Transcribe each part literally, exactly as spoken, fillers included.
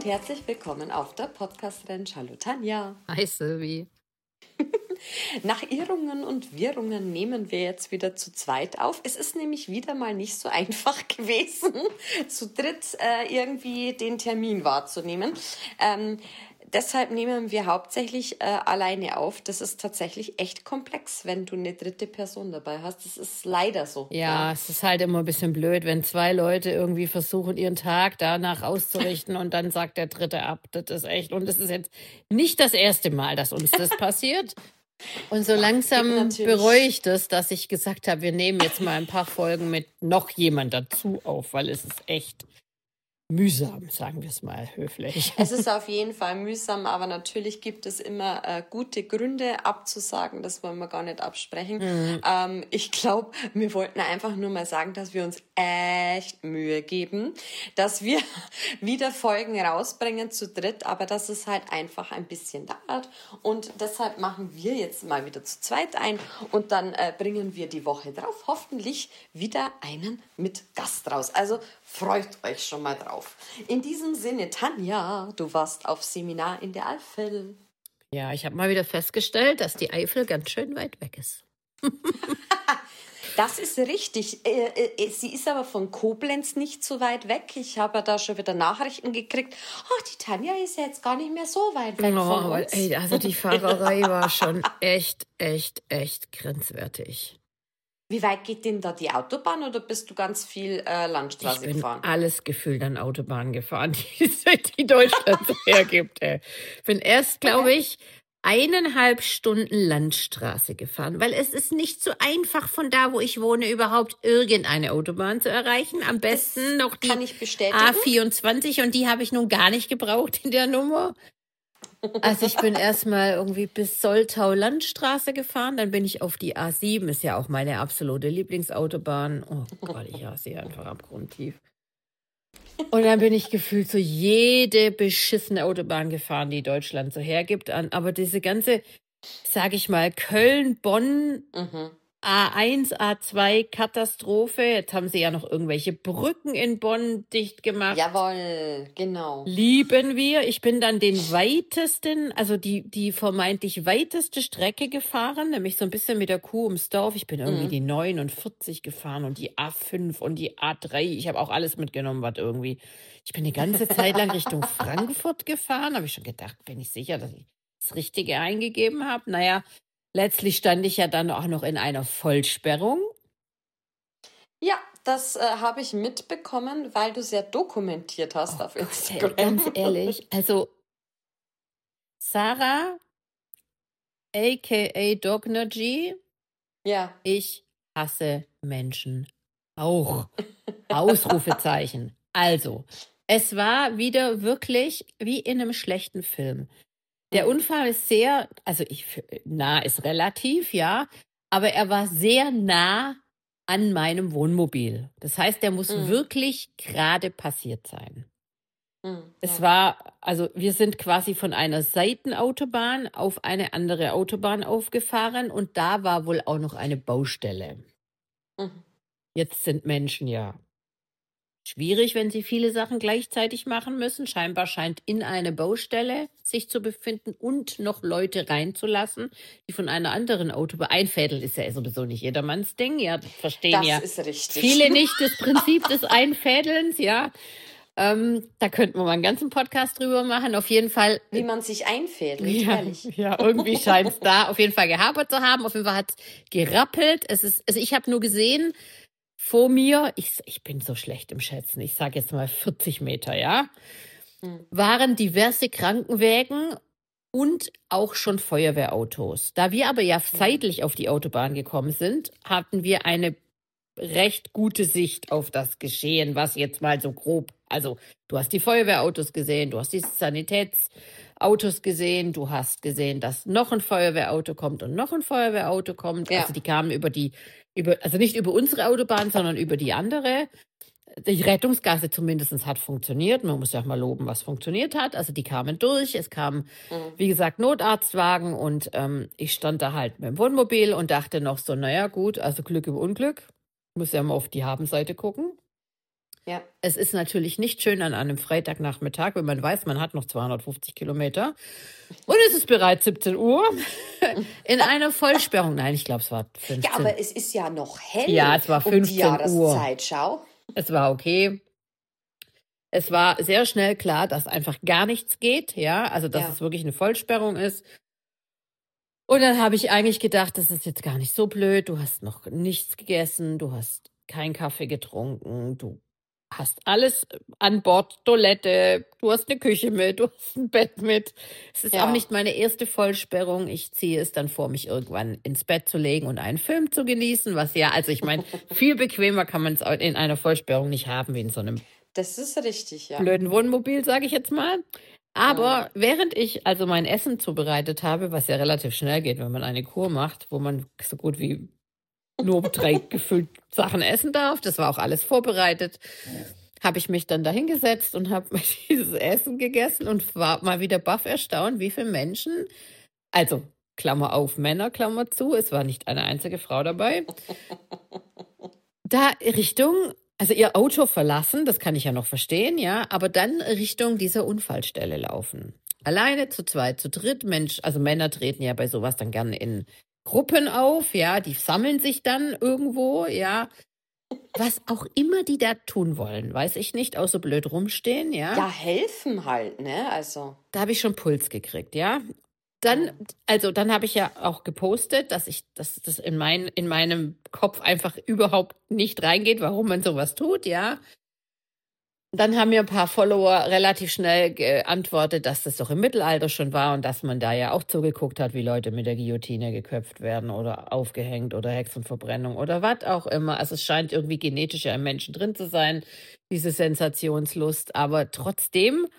herzlich willkommen auf der Podcast-Ranch. Hallo Tanja. Hi Silvi. Nach Irrungen und Wirrungen nehmen wir jetzt wieder zu zweit auf. Es ist nämlich wieder mal nicht so einfach gewesen, zu dritt äh, irgendwie den Termin wahrzunehmen. Ähm, deshalb nehmen wir hauptsächlich äh, alleine auf. Das ist tatsächlich echt komplex, wenn du eine dritte Person dabei hast. Das ist leider so. Ja, Ja. es ist halt immer ein bisschen blöd, wenn zwei Leute irgendwie versuchen, ihren Tag danach auszurichten und dann sagt der Dritte ab. Das ist echt, und es ist jetzt nicht das erste Mal, dass uns das passiert. Und so langsam natürlich. bereue ich das, dass ich gesagt habe, wir nehmen jetzt mal ein paar Folgen mit noch jemand dazu auf, weil es ist echt mühsam, sagen wir es mal höflich. Es ist auf jeden Fall mühsam, aber natürlich gibt es immer äh, gute Gründe abzusagen. Das wollen wir gar nicht absprechen. Mhm. Ähm, ich glaube, wir wollten einfach nur mal sagen, dass wir uns echt Mühe geben, dass wir wieder Folgen rausbringen zu dritt, aber dass es halt einfach ein bisschen dauert. Und deshalb machen wir jetzt mal wieder zu zweit ein und dann äh, bringen wir die Woche drauf hoffentlich wieder einen mit Gast raus. Also freut euch schon mal drauf. In diesem Sinne, Tanja, du warst auf Seminar in der Eifel. Ja, ich habe mal wieder festgestellt, dass die Eifel ganz schön weit weg ist. Das ist richtig. Äh, äh, sie ist aber von Koblenz nicht so weit weg. Ich habe da schon wieder Nachrichten gekriegt. Oh, die Tanja ist ja jetzt gar nicht mehr so weit weg oh, von uns. Aber, ey, also die Fahrerei war schon echt, echt, echt grenzwertig. Wie weit geht denn da die Autobahn oder bist du ganz viel äh, Landstraße ich bin gefahren? Alles gefühlt an Autobahnen gefahren, die, die Deutschland so hergibt. Ey. Bin erst, glaube ich, eineinhalb Stunden Landstraße gefahren, weil es ist nicht so einfach, von da, wo ich wohne, überhaupt irgendeine Autobahn zu erreichen. Am besten das noch die kann ich bestätigen. A vierundzwanzig und die habe ich nun gar nicht gebraucht in der Nummer. Also ich bin erstmal irgendwie bis Soltau Landstraße gefahren, dann bin ich auf die A sieben, ist ja auch meine absolute Lieblingsautobahn. Oh Gott, ich hasse sie einfach abgrundtief. Und dann bin ich gefühlt so jede beschissene Autobahn gefahren, die Deutschland so hergibt. Aber diese ganze, sag ich mal, Köln-Bonn, mhm. A eins, A zwei, Katastrophe. Jetzt haben sie ja noch irgendwelche Brücken in Bonn dicht gemacht. Jawohl, genau. Lieben wir. Ich bin dann den weitesten, also die, die vermeintlich weiteste Strecke gefahren, nämlich so ein bisschen mit der Kuh ums Dorf. Ich bin irgendwie mhm. die neunundvierzig gefahren und die A fünf und die A drei. Ich habe auch alles mitgenommen, was irgendwie. Ich bin die ganze Zeit lang Richtung Frankfurt gefahren. Habe ich schon gedacht, bin ich sicher, dass ich das Richtige eingegeben habe. Naja, letztlich stand ich ja dann auch noch in einer Vollsperrung. Ja, das äh, habe ich mitbekommen, weil du sehr dokumentiert hast oh auf Instagram. Gott, ganz ehrlich, also Sarah, aka Dognergy, ja. Ich hasse Menschen auch. Ausrufezeichen. Also, es war wieder wirklich wie in einem schlechten Film. Der Unfall ist sehr, also ich, nah ist relativ, ja, aber er war sehr nah an meinem Wohnmobil. Das heißt, der muss mhm. wirklich gerade passiert sein. Mhm, es ja. war, also wir sind quasi von einer Seitenautobahn auf eine andere Autobahn aufgefahren und da war wohl auch noch eine Baustelle. Mhm. Jetzt sind Menschen ja schwierig, wenn sie viele Sachen gleichzeitig machen müssen. Scheinbar scheint in eine Baustelle sich zu befinden und noch Leute reinzulassen, die von einer anderen Autobahn einfädeln. Ist ja sowieso nicht jedermanns Ding. Ja, das verstehen das ja ist richtig. viele nicht das Prinzip des Einfädelns. Ja, ähm, da könnten wir mal einen ganzen Podcast drüber machen. Auf jeden Fall. Wie man sich einfädelt, ja, ehrlich. Ja, irgendwie scheint es da auf jeden Fall gehapert zu haben. Auf jeden Fall hat es gerappelt. Es ist, also ich habe nur gesehen, vor mir, ich, ich bin so schlecht im Schätzen, ich sage jetzt mal vierzig Meter, ja, hm. waren diverse Krankenwägen und auch schon Feuerwehrautos. Da wir aber ja seitlich auf die Autobahn gekommen sind, hatten wir eine recht gute Sicht auf das Geschehen, was jetzt mal so grob, also du hast die Feuerwehrautos gesehen, du hast die Sanitätsautos gesehen, du hast gesehen, dass noch ein Feuerwehrauto kommt und noch ein Feuerwehrauto kommt. Ja. Also die kamen über die Über, also nicht über unsere Autobahn, sondern über die andere. Die Rettungsgasse zumindest hat funktioniert. Man muss ja auch mal loben, was funktioniert hat. Also die kamen durch. Es kamen, mhm. wie gesagt, Notarztwagen. Und ähm, ich stand da halt mit dem Wohnmobil und dachte noch so, naja gut, also Glück im Unglück. Muss ja mal auf die Habenseite gucken. Ja. Es ist natürlich nicht schön an einem Freitagnachmittag, wenn man weiß, man hat noch zweihundertfünfzig Kilometer und es ist bereits siebzehn Uhr in einer Vollsperrung. Nein, ich glaube, es war Ja, fünfzehn. aber es ist ja noch hell Ja, es war um die fünfzehn Uhr. Jahreszeit, schau. Es war okay. Es war sehr schnell klar, dass einfach gar nichts geht, ja, also dass Ja. es wirklich eine Vollsperrung ist. Und dann habe ich eigentlich gedacht, das ist jetzt gar nicht so blöd. Du hast noch nichts gegessen, du hast keinen Kaffee getrunken, du hast alles äh, an Bord, Toilette, du hast eine Küche mit, du hast ein Bett mit. Es ist auch Ja. nicht meine erste Vollsperrung. Ich ziehe es dann vor, mich irgendwann ins Bett zu legen und einen Film zu genießen, was ja, also ich meine, viel bequemer kann man es in einer Vollsperrung nicht haben, wie in so einem Das ist richtig, ja. blöden Wohnmobil, sage ich jetzt mal. Mhm. Aber während ich also mein Essen zubereitet habe, was ja relativ schnell geht, wenn man eine Kur macht, wo man so gut wie nur drei gefüllt Sachen essen darf, das war auch alles vorbereitet, habe ich mich dann dahingesetzt und habe dieses Essen gegessen und war mal wieder baff erstaunt, wie viele Menschen, also Klammer auf, Männer, Klammer zu, es war nicht eine einzige Frau dabei, da Richtung, also ihr Auto verlassen, das kann ich ja noch verstehen, ja, aber dann Richtung dieser Unfallstelle laufen. Alleine, zu zweit, zu dritt, Mensch, also Männer treten ja bei sowas dann gerne in Gruppen auf, ja, die sammeln sich dann irgendwo, ja. Was auch immer die da tun wollen, weiß ich nicht, außer blöd rumstehen, ja. Ja, helfen halt, ne? Also. Da habe ich schon Puls gekriegt, ja. Dann, Mhm. also dann habe ich ja auch gepostet, dass ich, dass das in, mein, in meinem Kopf einfach überhaupt nicht reingeht, warum man sowas tut, ja. Dann haben mir ein paar Follower relativ schnell geantwortet, dass das doch im Mittelalter schon war und dass man da ja auch zugeguckt hat, wie Leute mit der Guillotine geköpft werden oder aufgehängt oder Hexenverbrennung oder was auch immer. Also es scheint irgendwie genetisch ja im Menschen drin zu sein, diese Sensationslust. Aber trotzdem,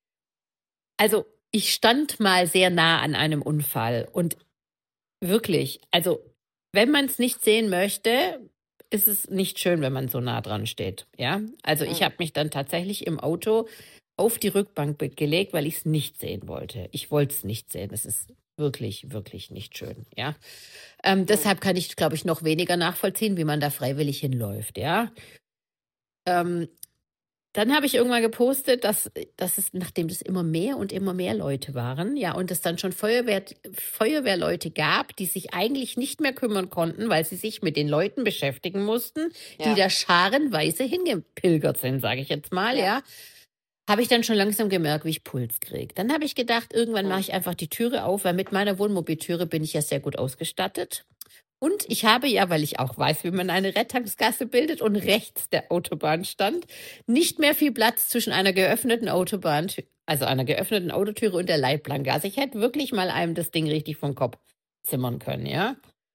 also ich stand mal sehr nah an einem Unfall und wirklich, also wenn man es nicht sehen möchte, ist es nicht schön, wenn man so nah dran steht. Ja, also ich Mhm. habe mich dann tatsächlich im Auto auf die Rückbank be- gelegt, weil ich es nicht sehen wollte. Ich wollte es nicht sehen. Es ist wirklich, wirklich nicht schön. Ja, ähm, Mhm. deshalb kann ich, glaube ich, noch weniger nachvollziehen, wie man da freiwillig hinläuft. Ja, ähm, dann habe ich irgendwann gepostet, dass, dass es, nachdem das immer mehr und immer mehr Leute waren, ja, und es dann schon Feuerwehr, Feuerwehrleute gab, die sich eigentlich nicht mehr kümmern konnten, weil sie sich mit den Leuten beschäftigen mussten, die Ja. da scharenweise hingepilgert sind, sage ich jetzt mal, Ja. ja, habe ich dann schon langsam gemerkt, wie ich Puls kriege. Dann habe ich gedacht, irgendwann mache Mhm. ich einfach die Türe auf, weil mit meiner Wohnmobiltüre bin ich ja sehr gut ausgestattet. Und ich habe ja, weil ich auch weiß, wie man eine Rettungsgasse bildet und rechts der Autobahn stand, nicht mehr viel Platz zwischen einer geöffneten Autobahn, also einer geöffneten Autotüre und der Leitplanke. Ich hätte wirklich mal einem das Ding richtig vom Kopf zimmern können, ja.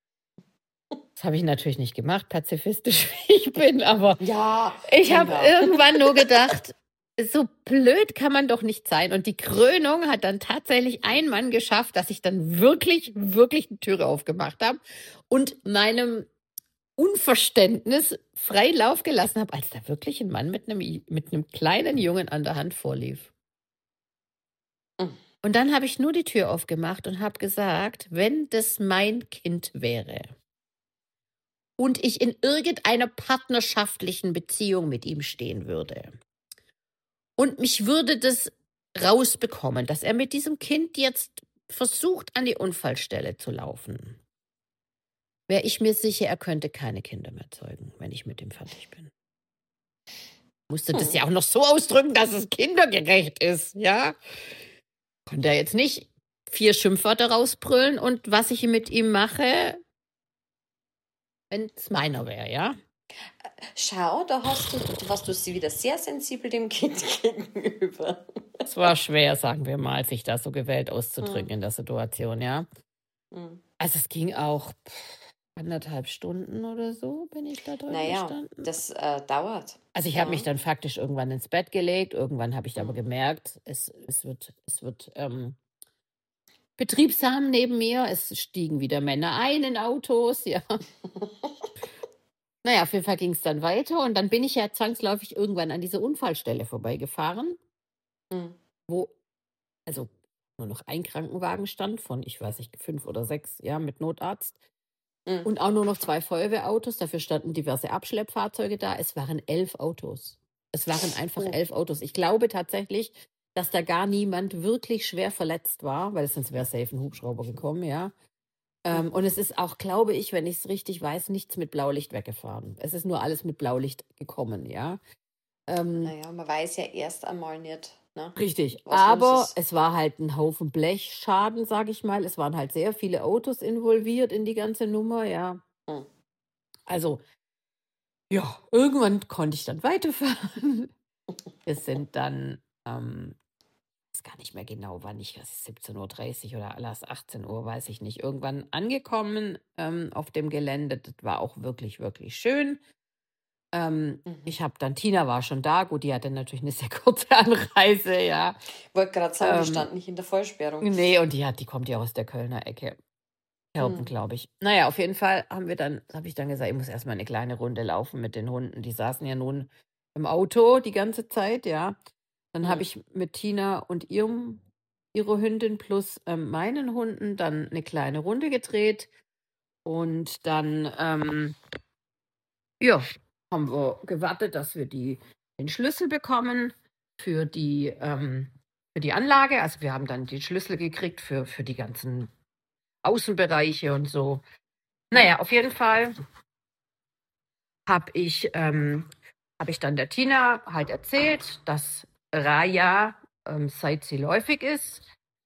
Das habe ich natürlich nicht gemacht, pazifistisch wie ich bin, aber Ja, ich habe Kinder. irgendwann nur gedacht, so blöd kann man doch nicht sein. Und die Krönung hat dann tatsächlich ein Mann geschafft, dass ich dann wirklich, wirklich die Türe aufgemacht habe und meinem Unverständnis freien Lauf gelassen habe, als da wirklich ein Mann mit einem, I- mit einem kleinen Jungen an der Hand vorlief. Mhm. Und dann habe ich nur die Tür aufgemacht und habe gesagt, wenn das mein Kind wäre und ich in irgendeiner partnerschaftlichen Beziehung mit ihm stehen würde und mich würde das rausbekommen, dass er mit diesem Kind jetzt versucht, an die Unfallstelle zu laufen, wäre ich mir sicher, er könnte keine Kinder mehr zeugen, wenn ich mit ihm fertig bin. Musste das Hm. ja auch noch so ausdrücken, dass es kindergerecht ist, ja? Konnte er jetzt nicht vier Schimpfwörter rausbrüllen und was ich mit ihm mache, wenn es meiner wäre, ja? Schau, da hast du, da hast du sie wieder sehr sensibel dem Kind gegenüber. Es war schwer, sagen wir mal, sich da so gewählt auszudrücken Hm. in der Situation, ja? Hm. Also es ging auch pff, anderthalb Stunden oder so, bin ich da drin Naja, gestanden. das äh, dauert. Also ich habe mich Ja. dann faktisch irgendwann ins Bett gelegt. Irgendwann habe ich aber Hm. gemerkt, es, es wird, es wird ähm, betriebsam neben mir. Es stiegen wieder Männer ein in Autos, ja. Naja, auf jeden Fall ging es dann weiter und dann bin ich ja zwangsläufig irgendwann an dieser Unfallstelle vorbeigefahren, Hm. wo also nur noch ein Krankenwagen stand von, ich weiß nicht, fünf oder sechs, ja, mit Notarzt. Hm. Und auch nur noch zwei Feuerwehrautos. Dafür standen diverse Abschleppfahrzeuge da. Es waren elf Autos. Es waren einfach Oh. elf Autos. Ich glaube tatsächlich, dass da gar niemand wirklich schwer verletzt war, weil sonst wäre safe ein Hubschrauber gekommen, ja. Ähm, Mhm. und es ist auch, glaube ich, wenn ich es richtig weiß, nichts mit Blaulicht weggefahren. Es ist nur alles mit Blaulicht gekommen, ja. Ähm, Naja, man weiß ja erst einmal nicht, ne, richtig. was los Aber ist. es war halt ein Haufen Blechschaden, sage ich mal. Es waren halt sehr viele Autos involviert in die ganze Nummer, ja. Hm. Also, ja, irgendwann konnte ich dann weiterfahren. Wir sind dann, ähm, ich weiß gar nicht mehr genau, wann ich, das ist siebzehn Uhr dreißig oder alles achtzehn Uhr, weiß ich nicht, irgendwann angekommen ähm, auf dem Gelände. Das war auch wirklich, wirklich schön. Ähm, Mhm. ich habe dann, Tina war schon da, gut, die hatte natürlich eine sehr kurze Anreise, ja. Wollte gerade sagen, die Ähm, stand nicht in der Vollsperrung. nee, und die hat, die kommt ja aus der Kölner Ecke. Kerpen, Hm. glaube ich. Naja, auf jeden Fall haben wir dann, habe ich dann gesagt, ich muss erstmal eine kleine Runde laufen mit den Hunden. Die saßen ja nun im Auto die ganze Zeit, ja. Dann habe Hm. ich mit Tina und ihrem, ihrer Hündin plus ähm, meinen Hunden dann eine kleine Runde gedreht. Und dann, ähm, ja, haben wir gewartet, dass wir die, den Schlüssel bekommen für die, ähm, für die Anlage. Also wir haben dann die Schlüssel gekriegt für, für die ganzen Außenbereiche und so. Naja, auf jeden Fall habe ich, ähm, hab ich dann der Tina halt erzählt, dass Raya, ähm, seit sie läufig ist,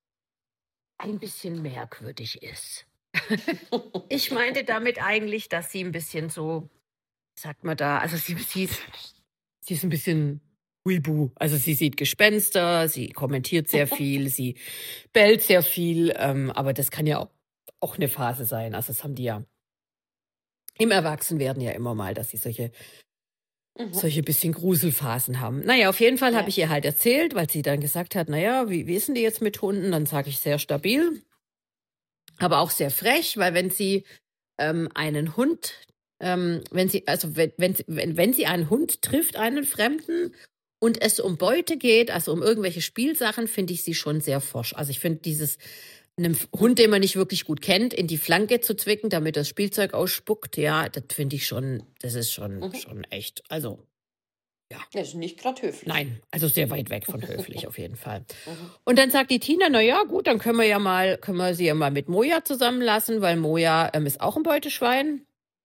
ein bisschen merkwürdig ist. Ich meinte damit eigentlich, dass sie ein bisschen so, sagt man da, also sie, sie, ist, sie ist ein bisschen Huibu. Also sie sieht Gespenster, sie kommentiert sehr viel, sie bellt sehr viel, ähm, aber das kann ja auch, auch eine Phase sein. Also das haben die ja im Erwachsenwerden ja immer mal, dass sie solche Mhm. solche bisschen Gruselphasen haben. Naja, auf jeden Fall habe Ja. ich ihr halt erzählt, weil sie dann gesagt hat, naja, wie, wie ist denn die jetzt mit Hunden? Dann sage ich sehr stabil, aber auch sehr frech, weil wenn sie ähm, einen Hund, ähm, wenn sie, also wenn, wenn, sie- wenn, wenn sie einen Hund trifft, einen Fremden, und es um Beute geht, also um irgendwelche Spielsachen, finde ich sie schon sehr forsch. Also ich finde dieses, einem Hund, den man nicht wirklich gut kennt, in die Flanke zu zwicken, damit das Spielzeug ausspuckt, ja, das finde ich schon, das ist schon, Mhm. schon echt, also ja. Das ist nicht gerade höflich. Nein, also sehr weit weg von höflich auf jeden Fall. Mhm. Und dann sagt die Tina, na ja, gut, dann können wir ja mal, können wir sie ja mal mit Moja zusammenlassen, weil Moja ähm, ist auch ein Beuteschwein.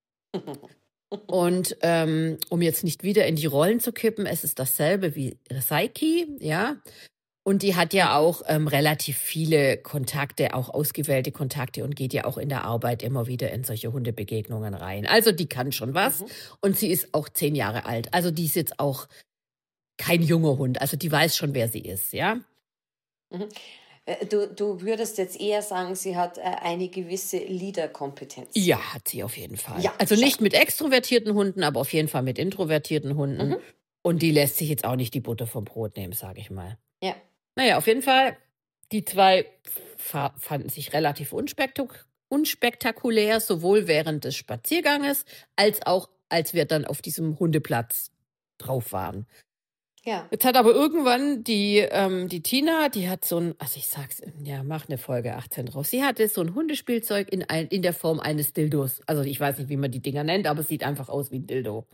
Und ähm, um jetzt nicht wieder in die Rollen zu kippen, es ist dasselbe wie Saiki, ja. Und die hat ja auch ähm, relativ viele Kontakte, auch ausgewählte Kontakte und geht ja auch in der Arbeit immer wieder in solche Hundebegegnungen rein. Also die kann schon was. Mhm. Und sie ist auch zehn Jahre alt. Also die ist jetzt auch kein junger Hund. Also die weiß schon, wer sie ist, ja. Mhm. Äh, Du, du würdest jetzt eher sagen, sie hat äh, eine gewisse Leaderkompetenz. Ja, hat sie auf jeden Fall. Ja, Also schau. nicht mit extrovertierten Hunden, aber auf jeden Fall mit introvertierten Hunden. Mhm. Und die lässt sich jetzt auch nicht die Butter vom Brot nehmen, sage ich mal. Ja. Naja, auf jeden Fall, die zwei fa- fanden sich relativ unspektak unspektakulär, sowohl während des Spazierganges als auch, als wir dann auf diesem Hundeplatz drauf waren. Ja. Jetzt hat aber irgendwann die, ähm, die Tina, die hat so ein, also ich sag's, ja, mach eine Folge achtzehn draus. Sie hatte so ein Hundespielzeug in, ein, in der Form eines Dildos. Also ich weiß nicht, wie man die Dinger nennt, aber es sieht einfach aus wie ein Dildo.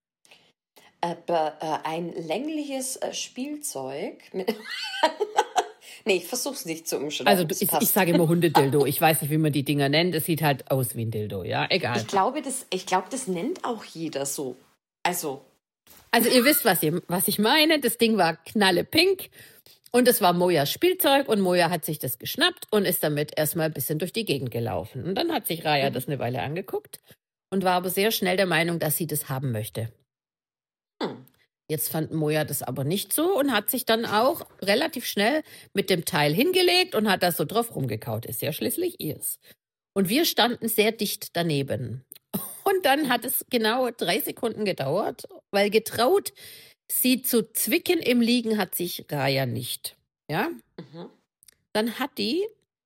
Aber äh, ein längliches äh, Spielzeug mit. Nee, ich versuch's nicht zu umschreiben. Also du, Es ich, ich passt. sage immer Hundedildo. Ich weiß nicht, wie man die Dinger nennt. Es sieht halt aus wie ein Dildo, ja, egal. Ich glaube, das, ich glaube, das nennt auch jeder so. Also, Also ihr wisst, was, ihr, was ich meine. Das Ding war knallepink und es war Mojas Spielzeug und Moja hat sich das geschnappt und ist damit erstmal ein bisschen durch die Gegend gelaufen. Und dann hat sich Raya Mhm. das eine Weile angeguckt und war aber sehr schnell der Meinung, dass sie das haben möchte. hm. Jetzt fand Moja das aber nicht so und hat sich dann auch relativ schnell mit dem Teil hingelegt und hat da so drauf rumgekaut. Ist ja schließlich ihrs. Und wir standen sehr dicht daneben. Und dann hat es genau drei Sekunden gedauert, weil getraut, sie zu zwicken im Liegen hat sich Raya nicht. Ja? Mhm. Dann hat die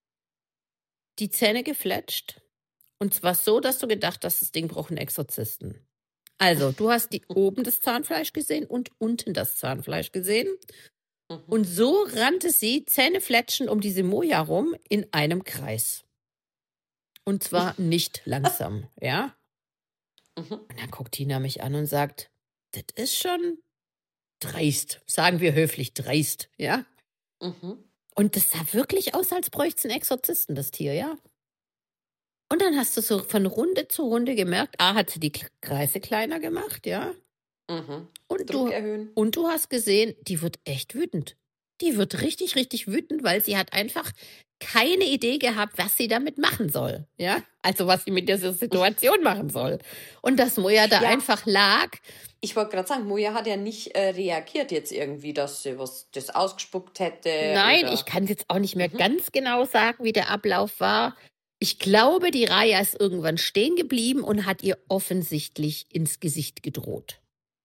die Zähne gefletscht. Und zwar so, dass du gedacht hast, das Ding braucht einen Exorzisten. Also, du hast die oben das Zahnfleisch gesehen und unten das Zahnfleisch gesehen. Mhm. Und so rannte sie zähnefletschend um diese Moja rum in einem Kreis. Und zwar nicht langsam, ja? Mhm. Und dann guckt Tina mich an und sagt, das ist schon, dreist, sagen wir höflich dreist, ja? Mhm. Und das sah wirklich aus, als bräuchte es einen Exorzisten, das Tier, ja? Und dann hast du so von Runde zu Runde gemerkt, A, hat sie die K Kreise kleiner gemacht, ja? Mhm. Und Druck du erhöhen. und du hast gesehen, die wird echt wütend. Die wird richtig, richtig wütend, weil sie hat einfach keine Idee gehabt, was sie damit machen soll, ja? Also, was sie mit dieser Situation machen soll. Und dass Moja da Ja, einfach lag. ich wollte gerade sagen, Moja hat ja nicht äh, reagiert jetzt irgendwie, dass sie was das ausgespuckt hätte Nein, ich oder. kann jetzt auch nicht mehr Mhm. ganz genau sagen, wie der Ablauf war. Ich glaube, die Raya ist irgendwann stehen geblieben und hat ihr offensichtlich ins Gesicht gedroht.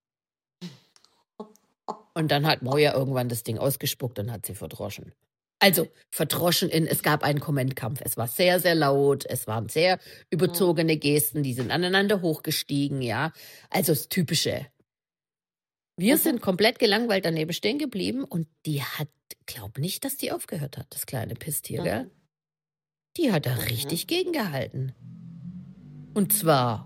Und dann hat Moja irgendwann das Ding ausgespuckt und hat sie verdroschen. Also verdroschen in, es gab einen Kommentkampf. Es war sehr, sehr laut, es waren sehr Mhm. überzogene Gesten, die sind aneinander hochgestiegen, ja. Also das Typische. Wir Mhm. sind komplett gelangweilt daneben stehen geblieben und die hat, glaub nicht, dass die aufgehört hat, das kleine Pisstier, gell? Mhm. Die hat da Mhm. richtig gegengehalten. Und zwar,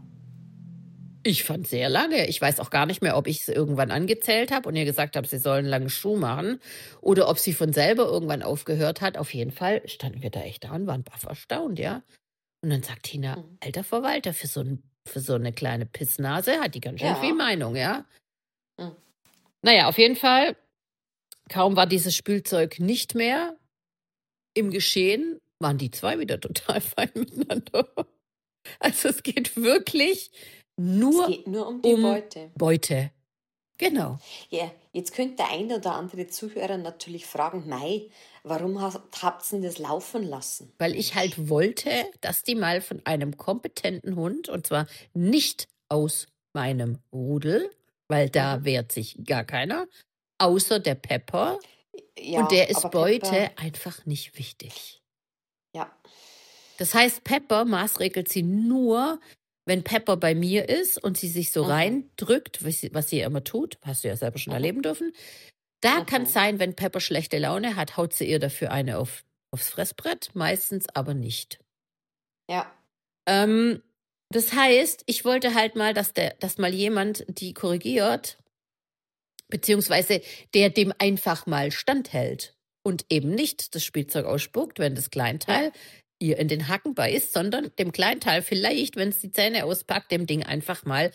ich fand sehr lange. Ich weiß auch gar nicht mehr, ob ich es irgendwann angezählt habe und ihr gesagt habe, sie sollen einen langen Schuh machen oder ob sie von selber irgendwann aufgehört hat. Auf jeden Fall standen wir da echt da und waren baff erstaunt, ja. Und dann sagt Tina, Mhm. alter Verwalter, für so, ein, für so eine kleine Pissnase hat die ganz schön viel Ja. Meinung, ja. Mhm. Naja, auf jeden Fall, kaum war dieses Spielzeug nicht mehr im Geschehen, waren die zwei wieder total fein miteinander. Also es geht wirklich Es nur geht nur um die um Beute. Beute. Genau. Ja, jetzt könnte der eine oder andere Zuhörer natürlich fragen, Mei, warum has- habt ihr denn das laufen lassen? Weil ich halt wollte, dass die mal von einem kompetenten Hund, und zwar nicht aus meinem Rudel, weil da Mhm. wehrt sich gar keiner, außer der Pepper. Und Ja, der ist aber Beute Pepper, einfach nicht wichtig. ja. Das heißt, Pepper maßregelt sie nur, wenn Pepper bei mir ist und sie sich so Mhm. reindrückt, was sie, was sie immer tut, hast du ja selber schon Mhm. erleben dürfen. Da kann es Mhm. sein, wenn Pepper schlechte Laune hat, haut sie ihr dafür eine auf, aufs Fressbrett, meistens aber nicht. Ja. Ähm, das heißt, ich wollte halt mal, dass, der, dass mal jemand die korrigiert, beziehungsweise der dem einfach mal standhält und eben nicht das Spielzeug ausspuckt, wenn das Ja. Kleinteil ihr in den Hacken beißt, sondern dem Kleinteil vielleicht, wenn es die Zähne auspackt, dem Ding einfach mal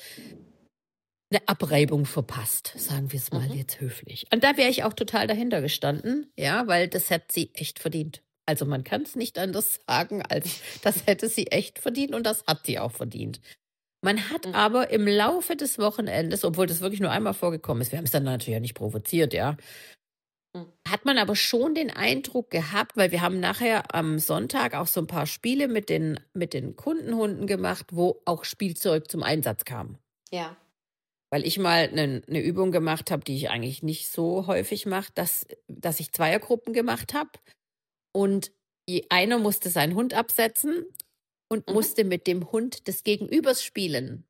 eine Abreibung verpasst, sagen wir es mal Mhm. jetzt höflich. Und da wäre ich auch total dahinter gestanden, ja, weil das hätte sie echt verdient. Also man kann es nicht anders sagen, als das hätte sie echt verdient und das hat sie auch verdient. Man hat Mhm. aber im Laufe des Wochenendes, obwohl das wirklich nur einmal vorgekommen ist, wir haben es dann natürlich ja nicht provoziert, ja, Mhm. hat man aber schon den Eindruck gehabt, weil wir haben nachher am Sonntag auch so ein paar Spiele mit den, mit den Kundenhunden gemacht, wo auch Spielzeug zum Einsatz kam. Ja. Weil ich mal eine ne Übung gemacht habe, die ich eigentlich nicht so häufig mache, dass, dass ich Zweiergruppen gemacht habe und je, einer musste seinen Hund absetzen und Mhm. musste mit dem Hund des Gegenübers spielen.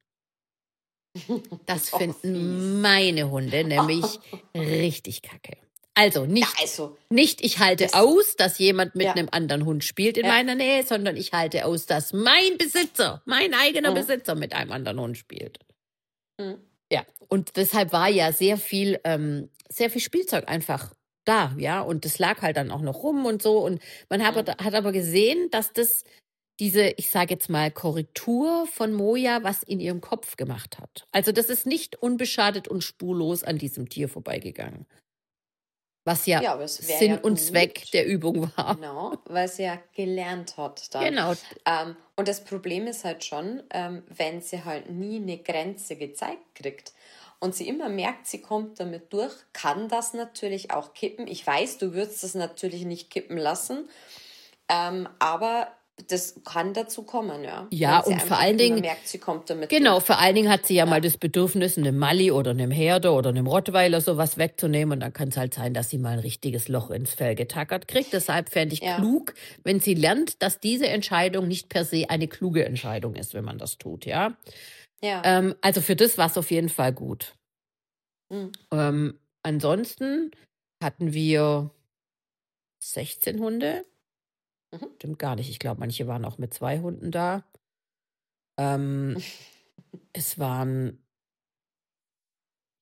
Das Oh, finden fies. meine Hunde nämlich richtig kacke. Also Ja, nicht, also, nicht ich halte das, aus, dass jemand mit ja, einem anderen Hund spielt in ja. meiner Nähe, sondern ich halte aus, dass mein Besitzer, mein eigener Mhm. Besitzer mit einem anderen Hund spielt. Mhm. Ja, und deshalb war ja sehr viel, ähm, sehr viel Spielzeug einfach da, ja, und das lag halt dann auch noch rum und so und man hat, Mhm. hat aber gesehen, dass das diese, ich sage jetzt mal, Korrektur von Moja was in ihrem Kopf gemacht hat. Also das ist nicht unbeschadet und spurlos an diesem Tier vorbeigegangen, was ja Ja, aber es wäre ja Sinn und Zweck gut, der Übung war. genau, weil sie ja gelernt hat dann. Genau, Ähm, und das Problem ist halt schon, ähm, wenn sie halt nie eine Grenze gezeigt kriegt und sie immer merkt, sie kommt damit durch, kann das natürlich auch kippen. Ich weiß, du würdest das natürlich nicht kippen lassen, ähm, aber das kann dazu kommen, ja. ja, Wenn sie und vor einfach allen immer Dingen, merkt, sie kommt damit genau, durch. vor allen Dingen hat sie ja mal Ja, das Bedürfnis, einem Malli oder einem Herder oder einem Rottweiler sowas wegzunehmen. Und dann kann es halt sein, dass sie mal ein richtiges Loch ins Fell getackert kriegt. Deshalb fände ich ja, klug, wenn sie lernt, dass diese Entscheidung nicht per se eine kluge Entscheidung ist, wenn man das tut, ja. ja. Ähm, also für das war es auf jeden Fall gut. Mhm. Ähm, ansonsten hatten wir sechzehn Hunde. Mhm. Stimmt gar nicht. Ich glaube, manche waren auch mit zwei Hunden da. Ähm, es waren,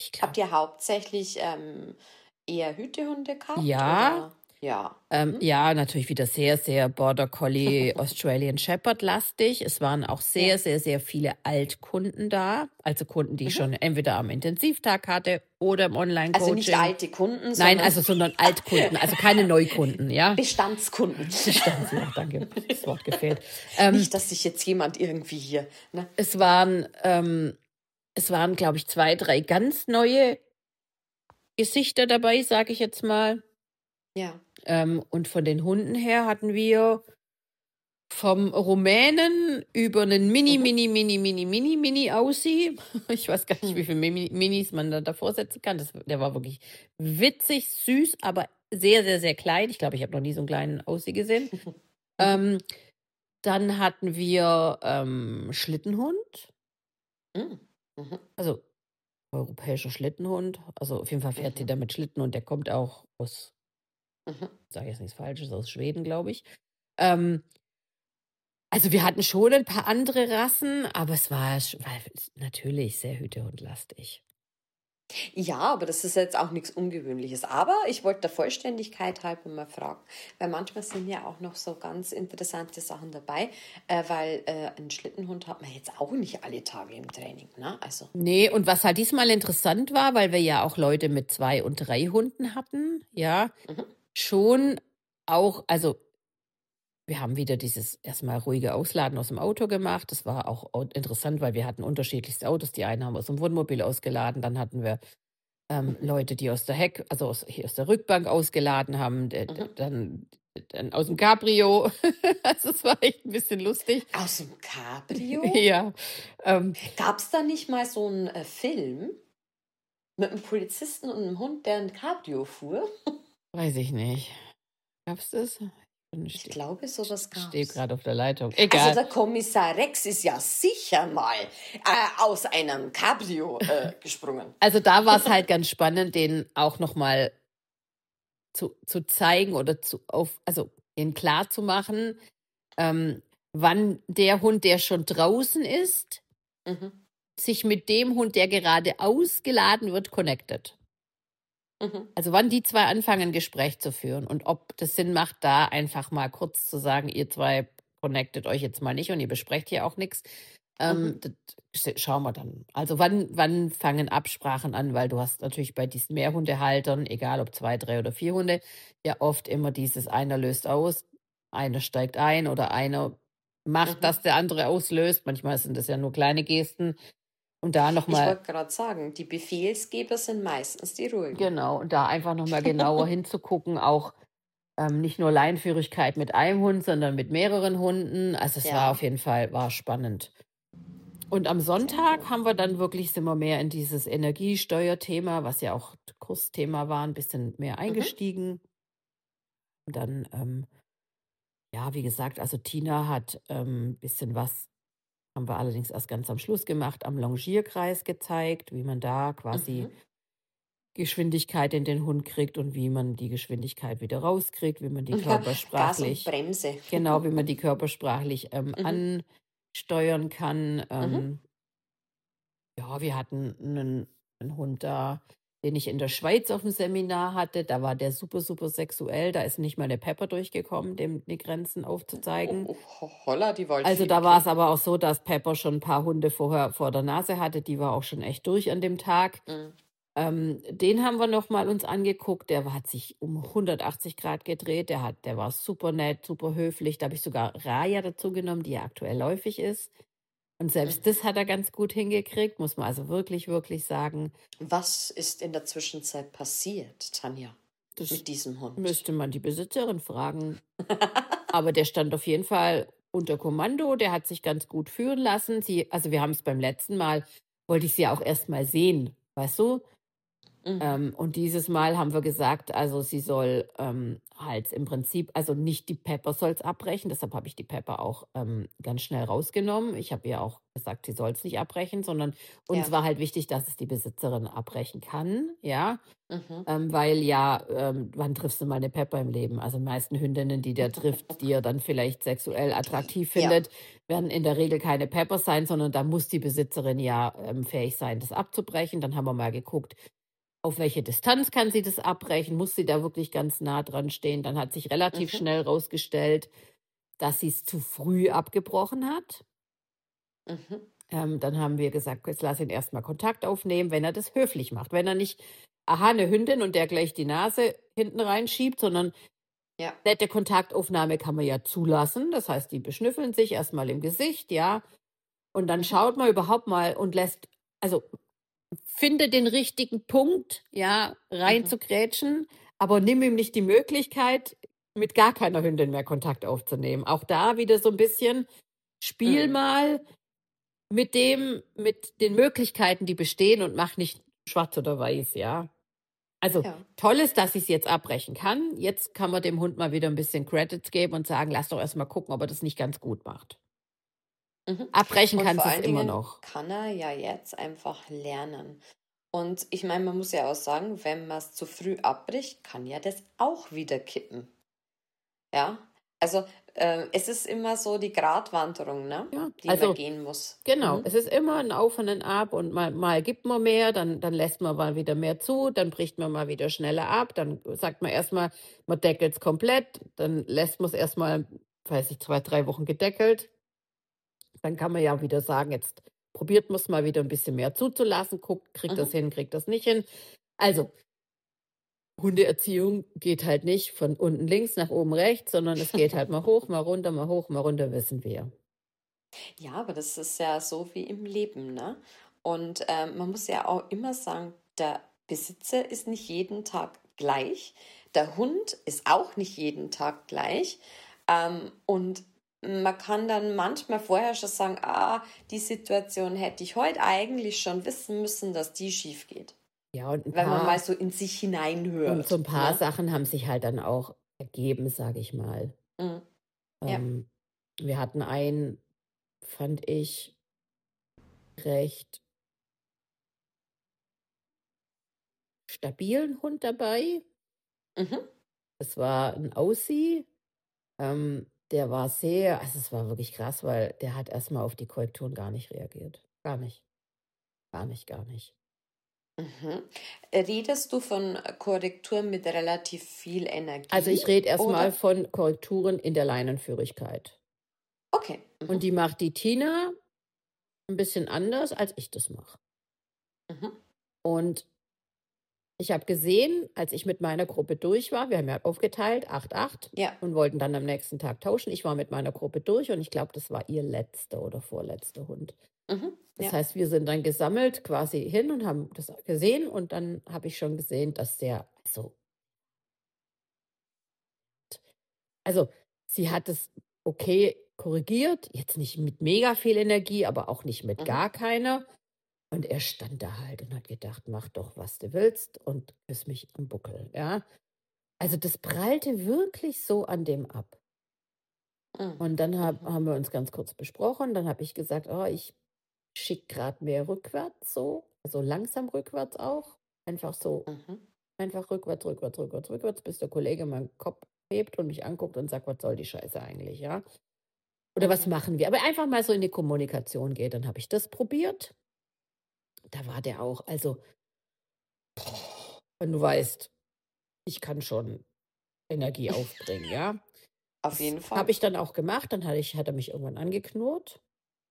ich Habt glaube, ihr hauptsächlich ähm, eher Hütehunde gehabt ja. oder? Ja. Ähm, Mhm. ja, natürlich wieder sehr, sehr Border Collie, Australian Shepherd lastig. Es waren auch sehr, Ja. sehr, sehr viele Altkunden da. Also Kunden, die ich Mhm. schon entweder am Intensivtag hatte oder im Also nicht Online-Coaching. alte Kunden, Nein, sondern also sondern Altkunden, also keine Neukunden, ja. Bestandskunden. Bestands, ja, danke, das Wort gefehlt. Ähm, Nicht, dass sich jetzt jemand irgendwie hier. Ne? es waren, ähm, es waren, glaube ich, zwei, drei ganz neue Gesichter dabei, sage ich jetzt mal. Ja. Ähm, und von den Hunden her hatten wir vom Rumänen über einen Mini, Mhm. Mini, Mini, Mini, Mini, Mini Aussie. Ich weiß gar nicht, wie Hm. viele Mini, Minis man da davor setzen kann. Das, der war wirklich witzig, süß, aber sehr, sehr, sehr klein. Ich glaube, ich habe noch nie so einen kleinen Aussie gesehen. Mhm. Ähm, dann hatten wir ähm, Schlittenhund, Mhm. Mhm. also europäischer Schlittenhund. Also auf jeden Fall fährt die Mhm. da mit Schlitten und der kommt auch aus, Mhm. ich sage jetzt nichts Falsches, aus Schweden, glaube ich. Ähm, Also wir hatten schon ein paar andere Rassen, aber es war sch war natürlich sehr hütehundlastig. Ja, aber das ist jetzt auch nichts Ungewöhnliches. Aber ich wollte der Vollständigkeit halber mal fragen, weil manchmal sind ja auch noch so ganz interessante Sachen dabei, äh, weil äh, einen Schlittenhund hat man jetzt auch nicht alle Tage im Training, ne? Also, Ne, und was halt diesmal interessant war, weil wir ja auch Leute mit zwei und drei Hunden hatten, ja, mhm. schon auch also, wir haben wieder dieses erstmal ruhige Ausladen aus dem Auto gemacht. Das war auch au interessant, weil wir hatten unterschiedlichste Autos. Die einen haben aus dem Wohnmobil ausgeladen, dann hatten wir ähm, Mhm. Leute, die aus der Heck, also aus, hier aus der Rückbank ausgeladen haben, d- d- Mhm. dann, dann aus dem Cabrio. Also es war echt ein bisschen lustig. Aus dem Cabrio? Ja, ähm, Gab es da nicht mal so einen äh, Film mit einem Polizisten und einem Hund, der ein Cabrio fuhr? weiß ich nicht. Gab's das? Ich Ich stehe glaube, sowas steh gab's. gerade auf der Leitung. Also Egal. der Kommissar Rex ist ja sicher mal äh, aus einem Cabrio äh, gesprungen. Also da war es halt ganz spannend, den auch nochmal zu, zu zeigen oder zu auf, also den klar zu machen, ähm, wann der Hund, der schon draußen ist, Mhm. sich mit dem Hund, der gerade ausgeladen wird, connectet. Mhm. Also wann die zwei anfangen, ein Gespräch zu führen und ob das Sinn macht, da einfach mal kurz zu sagen, ihr zwei connectet euch jetzt mal nicht und ihr besprecht hier auch nichts. Ähm, Mhm. das schauen wir dann. Also wann, wann fangen Absprachen an, weil du hast natürlich bei diesen Mehrhundehaltern, egal ob zwei, drei oder vier Hunde, ja oft immer dieses, einer löst aus, einer steigt ein oder einer macht, Mhm. dass der andere auslöst. Manchmal sind das ja nur kleine Gesten. Und da Ich nochmal, wollte gerade sagen, die Befehlsgeber sind meistens die ruhigen. genau, und da einfach nochmal genauer hinzugucken, auch ähm, nicht nur Leinführigkeit mit einem Hund, sondern mit mehreren Hunden. Also es war auf Ja, jeden Fall, war spannend. Und am sehr Sonntag gut. haben wir dann wirklich, sind wir mehr in dieses Energiesteuerthema, was ja auch Kursthema war, ein bisschen mehr Mhm. eingestiegen. Und dann, ähm, ja, wie gesagt, also Tina hat ein ähm, bisschen was, haben wir allerdings erst ganz am Schluss gemacht, am Longierkreis gezeigt, wie man da quasi Mhm. Geschwindigkeit in den Hund kriegt und wie man die Geschwindigkeit wieder rauskriegt, wie man die Ja, Gas und körpersprachlich, Bremse. genau, wie man die körpersprachlich ähm, Mhm. ansteuern kann. Mhm. Ähm, ja, wir hatten einen, einen Hund da, den ich in der Schweiz auf dem Seminar hatte. Da war der super, super sexuell. Da ist nicht mal eine Pepper durchgekommen, dem die Grenzen Oh, aufzuzeigen. oh, ho- holla, die Also Waldfee, da war es okay. aber auch so, dass Pepper schon ein paar Hunde vorher vor der Nase hatte. Die war auch schon echt durch an dem Tag. Mhm. Ähm, den haben wir noch mal uns angeguckt. Der hat sich um hundertachtzig Grad gedreht. Der hat der war super nett, super höflich. Da habe ich sogar Raya dazu genommen, die ja aktuell läufig ist. Und selbst Mhm. das hat er ganz gut hingekriegt, muss man also wirklich, wirklich sagen. Was ist in der Zwischenzeit passiert, Tanja, Das mit diesem Hund? müsste man die Besitzerin fragen. Aber der stand auf jeden Fall unter Kommando. Der hat sich ganz gut führen lassen. Sie also, wir haben es beim letzten Mal wollte ich sie ja auch erst mal sehen, weißt du? Mhm. Ähm, und dieses Mal haben wir gesagt, also sie soll ähm, halt im Prinzip, also nicht die Pepper soll's abbrechen, deshalb habe ich die Pepper auch ähm, ganz schnell rausgenommen. Ich habe ihr auch gesagt, sie soll es nicht abbrechen, sondern uns Ja. war halt wichtig, dass es die Besitzerin abbrechen kann, ja. Mhm. Ähm, weil ja, ähm, wann triffst du mal eine Pepper im Leben? Also, die meisten Hündinnen, die der trifft, die er dann vielleicht sexuell Die attraktiv ja. findet, werden in der Regel keine Pepper sein, sondern da muss die Besitzerin ja ähm, fähig sein, das abzubrechen. Dann haben wir mal geguckt, auf welche Distanz kann sie das abbrechen? Muss sie da wirklich ganz nah dran stehen? Dann hat sich relativ Mhm. schnell rausgestellt, dass sie es zu früh abgebrochen hat. Mhm. Ähm, dann haben wir gesagt: „Jetzt lass ihn erst mal Kontakt aufnehmen", wenn er das höflich macht. Wenn er nicht, aha, 'ne Hündin und der gleich die Nase hinten reinschiebt, sondern Ja. nette Kontaktaufnahme kann man ja zulassen. Das heißt, die beschnüffeln sich erst mal im Gesicht, ja, und dann Mhm. schaut man überhaupt mal und lässt, also, finde den richtigen Punkt, ja, Mhm. reinzugrätschen, aber nimm ihm nicht die Möglichkeit, mit gar keiner Hündin mehr Kontakt aufzunehmen. Auch da wieder so 'n bisschen, spiel Mhm. mal mit dem mit den Möglichkeiten, die bestehen, und mach nicht schwarz oder weiß, ja. Also, Ja. toll ist, dass ich's jetzt abbrechen kann. Jetzt kann man dem Hund mal wieder 'n bisschen Credits geben und sagen: „Lass doch erst mal gucken, ob er das nicht ganz gut macht." Mhm. Abbrechen Und kann vor sie's allen immer Dingen noch. kann er ja jetzt einfach lernen. Und ich meine, man muss ja auch sagen, wenn man es zu früh abbricht, kann ja das auch wieder kippen. Ja? Also, äh, es ist immer so die Gratwanderung, ne, Ja, die man also gehen muss. genau. Mhm. Es ist immer 'n Auf und 'n Ab, und mal mal gibt man mehr, dann dann lässt man mal wieder mehr zu, dann bricht man mal wieder schneller ab, dann sagt man erst mal, man deckelt's komplett, dann lässt man's erst mal, weiß ich, zwei, drei Wochen gedeckelt. Dann kann man ja wieder sagen, jetzt probiert man's mal wieder 'n bisschen mehr zuzulassen, guckt, kriegt Mhm. das hin, kriegt das nicht hin. Also, Hundeerziehung geht halt nicht von unten links nach oben rechts, sondern es geht halt mal hoch, mal runter, mal hoch, mal runter, wissen wir. Ja, aber das ist ja so wie im Leben, ne? Und, ähm, man muss ja auch immer sagen, der Besitzer ist nicht jeden Tag gleich. Der Hund ist auch nicht jeden Tag gleich. Ähm, und man kann dann manchmal vorher schon sagen: „Ah, die Situation hätte ich heute eigentlich schon wissen müssen, dass die schief geht." Ja, und 'n Wenn man mal paar so in sich und so hineinhört, 'n paar ne? Sachen haben sich halt dann auch ergeben, sage ich mal. Mhm. Ja. Ähm, wir hatten einen, fand ich, recht stabilen Hund dabei. Mhm. Es war 'n Aussie, ähm, der war sehr, also, es war wirklich krass, weil der hat erst mal auf die Korrekturen gar nicht reagiert. Gar nicht, gar nicht, gar nicht. Mhm. Redest du von Korrektur mit relativ viel Also, Energie, ich rede erst mal oder? von Korrekturen in der Leinenführigkeit. Okay. Und Mhm. die macht die Tina 'n bisschen anders, als ich das mache. Mhm. Und ich habe gesehen, als ich mit meiner Gruppe durch war, wir haben ja aufgeteilt, acht, acht, Ja. und wollten dann am nächsten Tag tauschen. Ich war mit meiner Gruppe durch und ich glaube, das war ihr letzter oder vorletzter Hund. Mhm. Das Ja. heißt, wir sind dann gesammelt quasi hin und haben das gesehen, und dann habe ich schon gesehen, dass der, also also, sie hat es okay korrigiert, jetzt nicht mit mega viel Energie, aber auch nicht mit Mhm. gar keiner. Und er stand da halt und hat gedacht: „Mach doch, was du willst und küss mich am Buckel", ja? Also, das prallte wirklich so an dem ab. Mhm. Und dann hab Mhm. haben wir uns ganz kurz besprochen. Dann habe ich gesagt: „Oh, ich schicke gerade mehr rückwärts so, also langsam rückwärts auch. Einfach so, Mhm. einfach rückwärts, rückwärts, rückwärts, rückwärts, bis der Kollege meinen Kopf hebt und mich anguckt und sagt: „Was soll die Scheiße eigentlich, ja? Oder was Mhm. machen wir?" Aber einfach mal so in die Kommunikation geht. Dann habe ich das probiert. Da war der auch, also, und du weißt, ich kann schon Energie aufbringen, ja? Auf Das jeden habe Fall. ich dann auch gemacht. Dann hatte ich hat er mich irgendwann angeknurrt.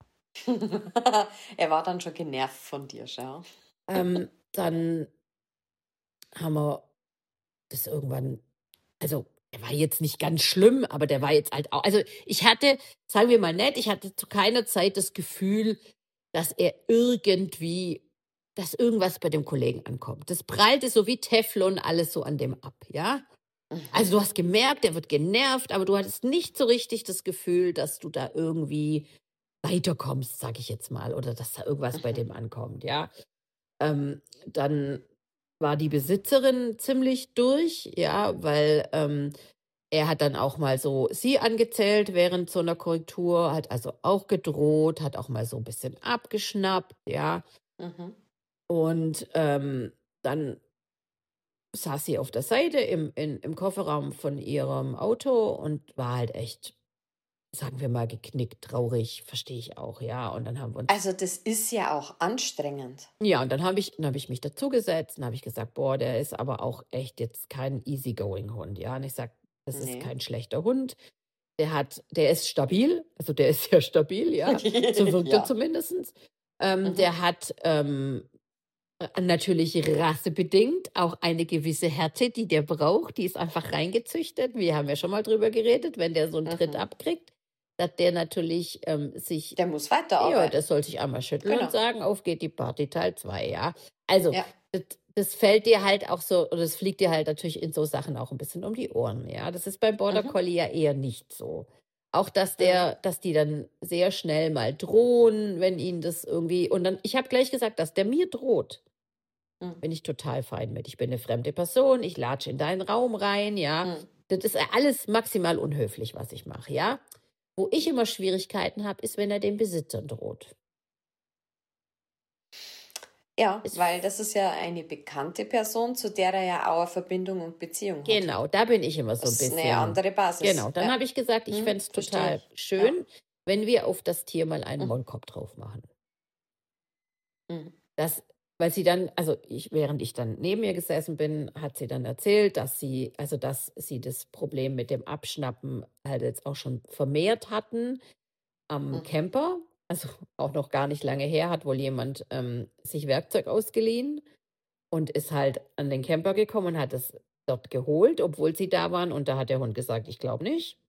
Er war dann schon genervt von dir, schau. Ähm, dann haben wir das irgendwann, also, der war jetzt nicht ganz schlimm, aber der war jetzt halt auch, also, ich hatte, sagen wir mal nett, ich hatte zu keiner Zeit das Gefühl, dass er irgendwie, dass irgendwas bei dem Kollegen ankommt. Das prallte so wie Teflon alles so an dem ab, ja? Mhm. Also, du hast gemerkt, der wird genervt, aber du hattest nicht so richtig das Gefühl, dass du da irgendwie weiterkommst, sage ich jetzt mal, oder dass da irgendwas bei Mhm. dem ankommt, ja? Ähm, dann war die Besitzerin ziemlich durch, ja, weil ähm, er hat dann auch mal so sie angezählt während so einer Korrektur, hat also auch gedroht, hat auch mal so ein bisschen abgeschnappt, ja. Mhm. Und ähm, dann saß sie auf der Seite im, in, im Kofferraum von ihrem Auto und war halt echt, sagen wir mal, geknickt, traurig, verstehe ich auch, ja. Und dann haben wir uns, Also das ist ja auch anstrengend. ja, und dann habe ich, dann habe ich mich dazugesetzt und habe ich gesagt, boah, der ist aber auch echt jetzt kein easygoing Hund, ja. Und ich sage, das ist Nee. kein schlechter Hund. Der hat, der ist stabil, also der ist sehr stabil, ja. So wirkt er Ja. zumindest. Ähm, Mhm. der hat ähm, äh, natürlich rassebedingt auch eine gewisse Härte, die der braucht. Die ist einfach reingezüchtet. Wir haben ja schon mal drüber geredet, wenn der so einen Tritt Mhm. abkriegt, dass der natürlich ähm, sich, Der muss ja, weiterarbeiten. der soll sich einmal schütteln und Genau. sagen, auf geht die Party Teil zwei, ja. Also, Ja. das, das fällt dir halt auch so, oder das fliegt dir halt natürlich in so Sachen auch ein bisschen um die Ohren, ja. Das ist beim Border Mhm. Collie ja eher nicht so. Auch dass Mhm. der, dass die dann sehr schnell mal drohen, wenn ihnen das irgendwie. Und dann, ich habe gleich gesagt, dass der mir droht, Mhm. bin ich total fein mit. Ich bin eine fremde Person, ich latsche in deinen Raum rein, ja. Mhm. Das ist alles maximal unhöflich, was ich mache, ja. Wo ich immer Schwierigkeiten habe, ist, wenn er den Besitzern droht. Ja, Ist weil das ist ja eine bekannte Person, zu der er ja auch eine Verbindung und Beziehung hat. Genau, da bin ich immer so ein Das ist eine bisschen. andere Basis. Genau, dann Ja. habe ich gesagt, ich Hm, fände es verstehe total ich. Ja. schön, wenn wir auf das Tier mal einen Mhm. Maulkorb drauf machen. Mhm. Das, weil sie dann, also ich, während ich dann neben ihr gesessen bin, hat sie dann erzählt, dass sie, also dass sie das Problem mit dem Abschnappen halt jetzt auch schon vermehrt hatten am Mhm. Camper. Also auch noch gar nicht lange her, hat wohl jemand ähm, sich Werkzeug ausgeliehen und ist halt an den Camper gekommen und hat es dort geholt, obwohl sie da waren. Und da hat der Hund gesagt, ich glaube nicht.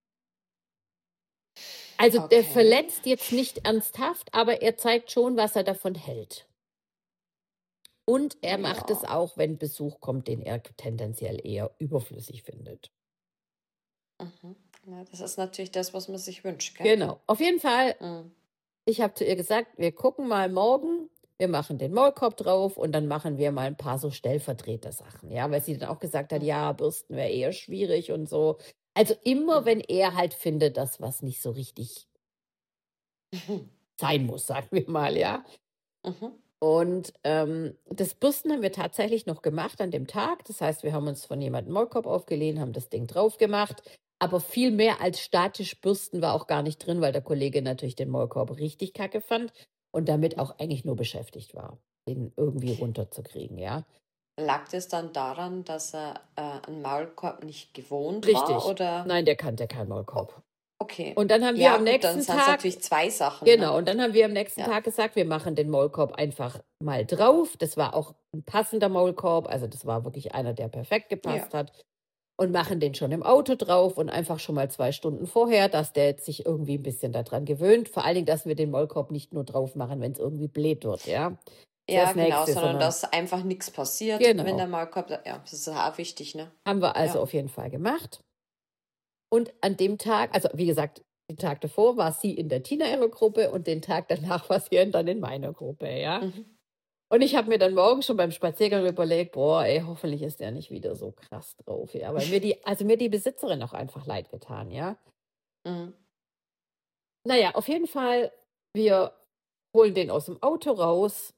Also der Okay. verletzt jetzt nicht ernsthaft, aber er zeigt schon, was er davon hält. Und er macht es Ja. auch, wenn Besuch kommt, den er tendenziell eher überflüssig findet. Mhm. Ja, das ist natürlich das, was man sich wünscht, gell? Genau. Auf jeden Fall, Mhm. ich habe zu ihr gesagt, wir gucken mal morgen, wir machen den Maulkorb drauf und dann machen wir mal ein paar so Stellvertreter-Sachen. Ja, weil sie dann auch gesagt hat, Mhm. ja, Bürsten wäre eher schwierig und so. Also immer, Mhm. wenn er halt findet, dass was nicht so richtig Mhm. sein muss, sagen wir mal, ja. Mhm. Und ähm, das Bürsten haben wir tatsächlich noch gemacht an dem Tag. Das heißt, wir haben uns von jemandem Maulkorb aufgeliehen, haben das Ding drauf gemacht. Aber viel mehr als statisch bürsten war auch gar nicht drin, weil der Kollege natürlich den Maulkorb richtig kacke fand und damit auch eigentlich nur beschäftigt war, den irgendwie runterzukriegen, ja. Lag das dann daran, dass er äh, einen Maulkorb nicht gewohnt war? Richtig. Oder? Nein, der kannte keinen Maulkorb. Okay. Und dann haben wir Ja, am gut, dann nächsten sind es Tag, natürlich zwei Sachen. genau, Ne? und dann haben wir am nächsten Ja. Tag gesagt, wir machen den Maulkorb einfach mal drauf. Das war auch ein passender Maulkorb, also das war wirklich einer, der perfekt gepasst Ja. hat. Und machen den schon im Auto drauf und einfach schon mal zwei Stunden vorher, dass der jetzt sich irgendwie ein bisschen daran gewöhnt. Vor allen Dingen, dass wir den Maulkorb nicht nur drauf machen, wenn es irgendwie blöd wird, ja. Das ist Ja, das genau, Nächste, sondern sondern dass einfach nichts passiert, wenn genau, der Maulkorb. Ja, das ist auch wichtig, ne? haben wir also Ja. auf jeden Fall gemacht. Und an dem Tag, also wie gesagt, den Tag davor war sie in der Tina ihrer Gruppe und den Tag danach war sie dann in meiner Gruppe, ja. Mhm. Und ich habe mir dann morgens schon beim Spaziergang überlegt, boah, ey, hoffentlich ist der nicht wieder so krass drauf, ja. Weil mir die, also mir die Besitzerin auch einfach leid getan, ja. Mhm. Naja, auf jeden Fall, wir holen den aus dem Auto raus.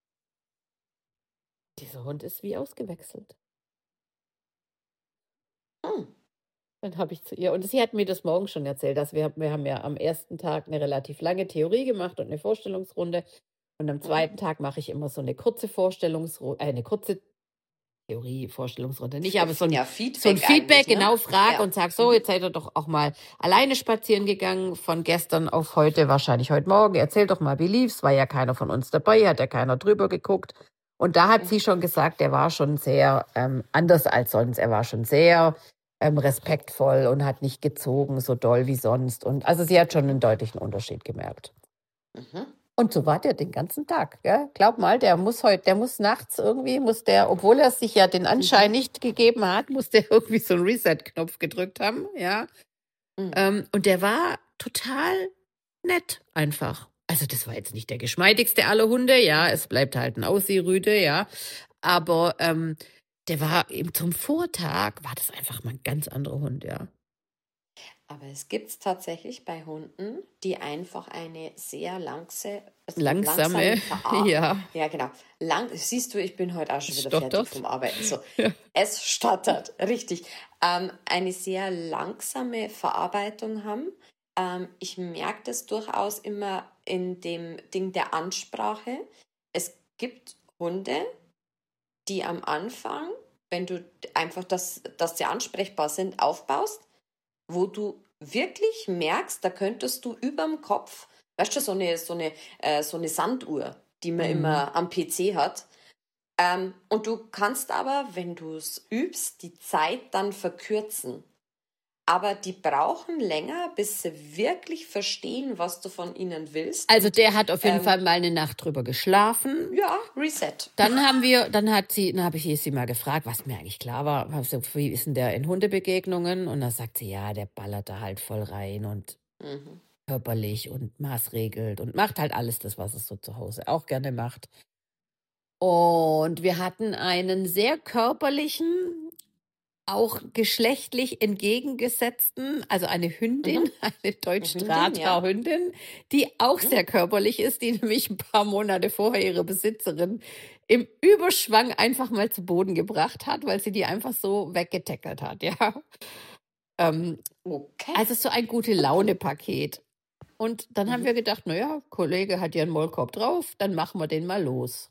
Dieser Hund ist wie ausgewechselt. Mhm. Dann habe ich zu ihr, und sie hat mir das morgen schon erzählt, dass wir, wir haben ja am ersten Tag eine relativ lange Theorie gemacht und eine Vorstellungsrunde. Und am zweiten Mhm. Tag mache ich immer so eine kurze Vorstellungsrunde, äh, eine kurze Theorie, Vorstellungsrunde nicht, aber so ein, Ja, so ein Feedback Feedback, eigentlich, ne? genau, frag Ja. und sag so, Mhm. jetzt seid ihr doch auch mal alleine spazieren gegangen, von gestern auf heute, wahrscheinlich heute Morgen. Erzählt doch mal, wie lief's? War ja keiner von uns dabei, hat ja keiner drüber geguckt. Und da hat Mhm. sie schon gesagt, er war schon sehr ähm, anders als sonst. Er war schon sehr ähm, respektvoll und hat nicht gezogen, so doll wie sonst. Und also sie hat schon einen deutlichen Unterschied gemerkt. Mhm. Und so war der den ganzen Tag, gell? Glaub mal, der muss heute, der muss nachts irgendwie, muss der, obwohl er sich ja den Anschein Mhm. nicht gegeben hat, muss der irgendwie so einen Reset-Knopf gedrückt haben, ja. Mhm. Ähm, und der war total nett einfach. Also das war jetzt nicht der geschmeidigste aller Hunde, ja, es bleibt halt ein Aussiehrüde, ja. Aber ähm, der war eben zum Vortag, war das einfach mal ein ganz anderer Hund, ja. Aber es gibt es tatsächlich bei Hunden, die einfach eine sehr langse, also langsame Langsame, Verar ja, ja genau, lang siehst du, ich bin heute auch schon es wieder fertig stottert. vom Arbeiten. So, Ja. es stottert, richtig. Ähm, eine sehr langsame Verarbeitung haben. Ähm, ich merke das durchaus immer in dem Ding der Ansprache. Es gibt Hunde, die am Anfang, wenn du einfach, dass, dass sie ansprechbar sind, aufbaust, wo du wirklich merkst, da könntest du überm Kopf, weißt du, so eine, so eine, äh, so eine Sanduhr, die man Mhm. immer am P C hat. Ähm, und du kannst aber, wenn du es übst, die Zeit dann verkürzen. Aber die brauchen länger, bis sie wirklich verstehen, was du von ihnen willst. Also Und der hat auf jeden ähm, Fall mal eine Nacht drüber geschlafen. ja, Reset. Dann haben wir, dann hat sie, dann habe ich sie mal gefragt, was mir eigentlich klar war, hab so, wie ist denn der in Hundebegegnungen? Und dann sagt sie, ja, der ballert da halt voll rein und Mhm. körperlich und maßregelt und macht halt alles das, was es so zu Hause auch gerne macht. Und wir hatten einen sehr körperlichen, auch geschlechtlich entgegengesetzten, also eine Hündin, Mhm. eine Eine Deutsch-Strata Hündin, ja. Hündin, die auch Mhm. sehr körperlich ist, die nämlich ein paar Monate vorher ihre Besitzerin im Überschwang einfach mal zu Boden gebracht hat, weil sie die einfach so weggetackelt hat, ja. Ähm, Okay. also so ein gute Laune-Paket. Und dann haben Mhm. wir gedacht, naja, Kollege hat ja einen Maulkorb drauf, dann machen wir den mal los.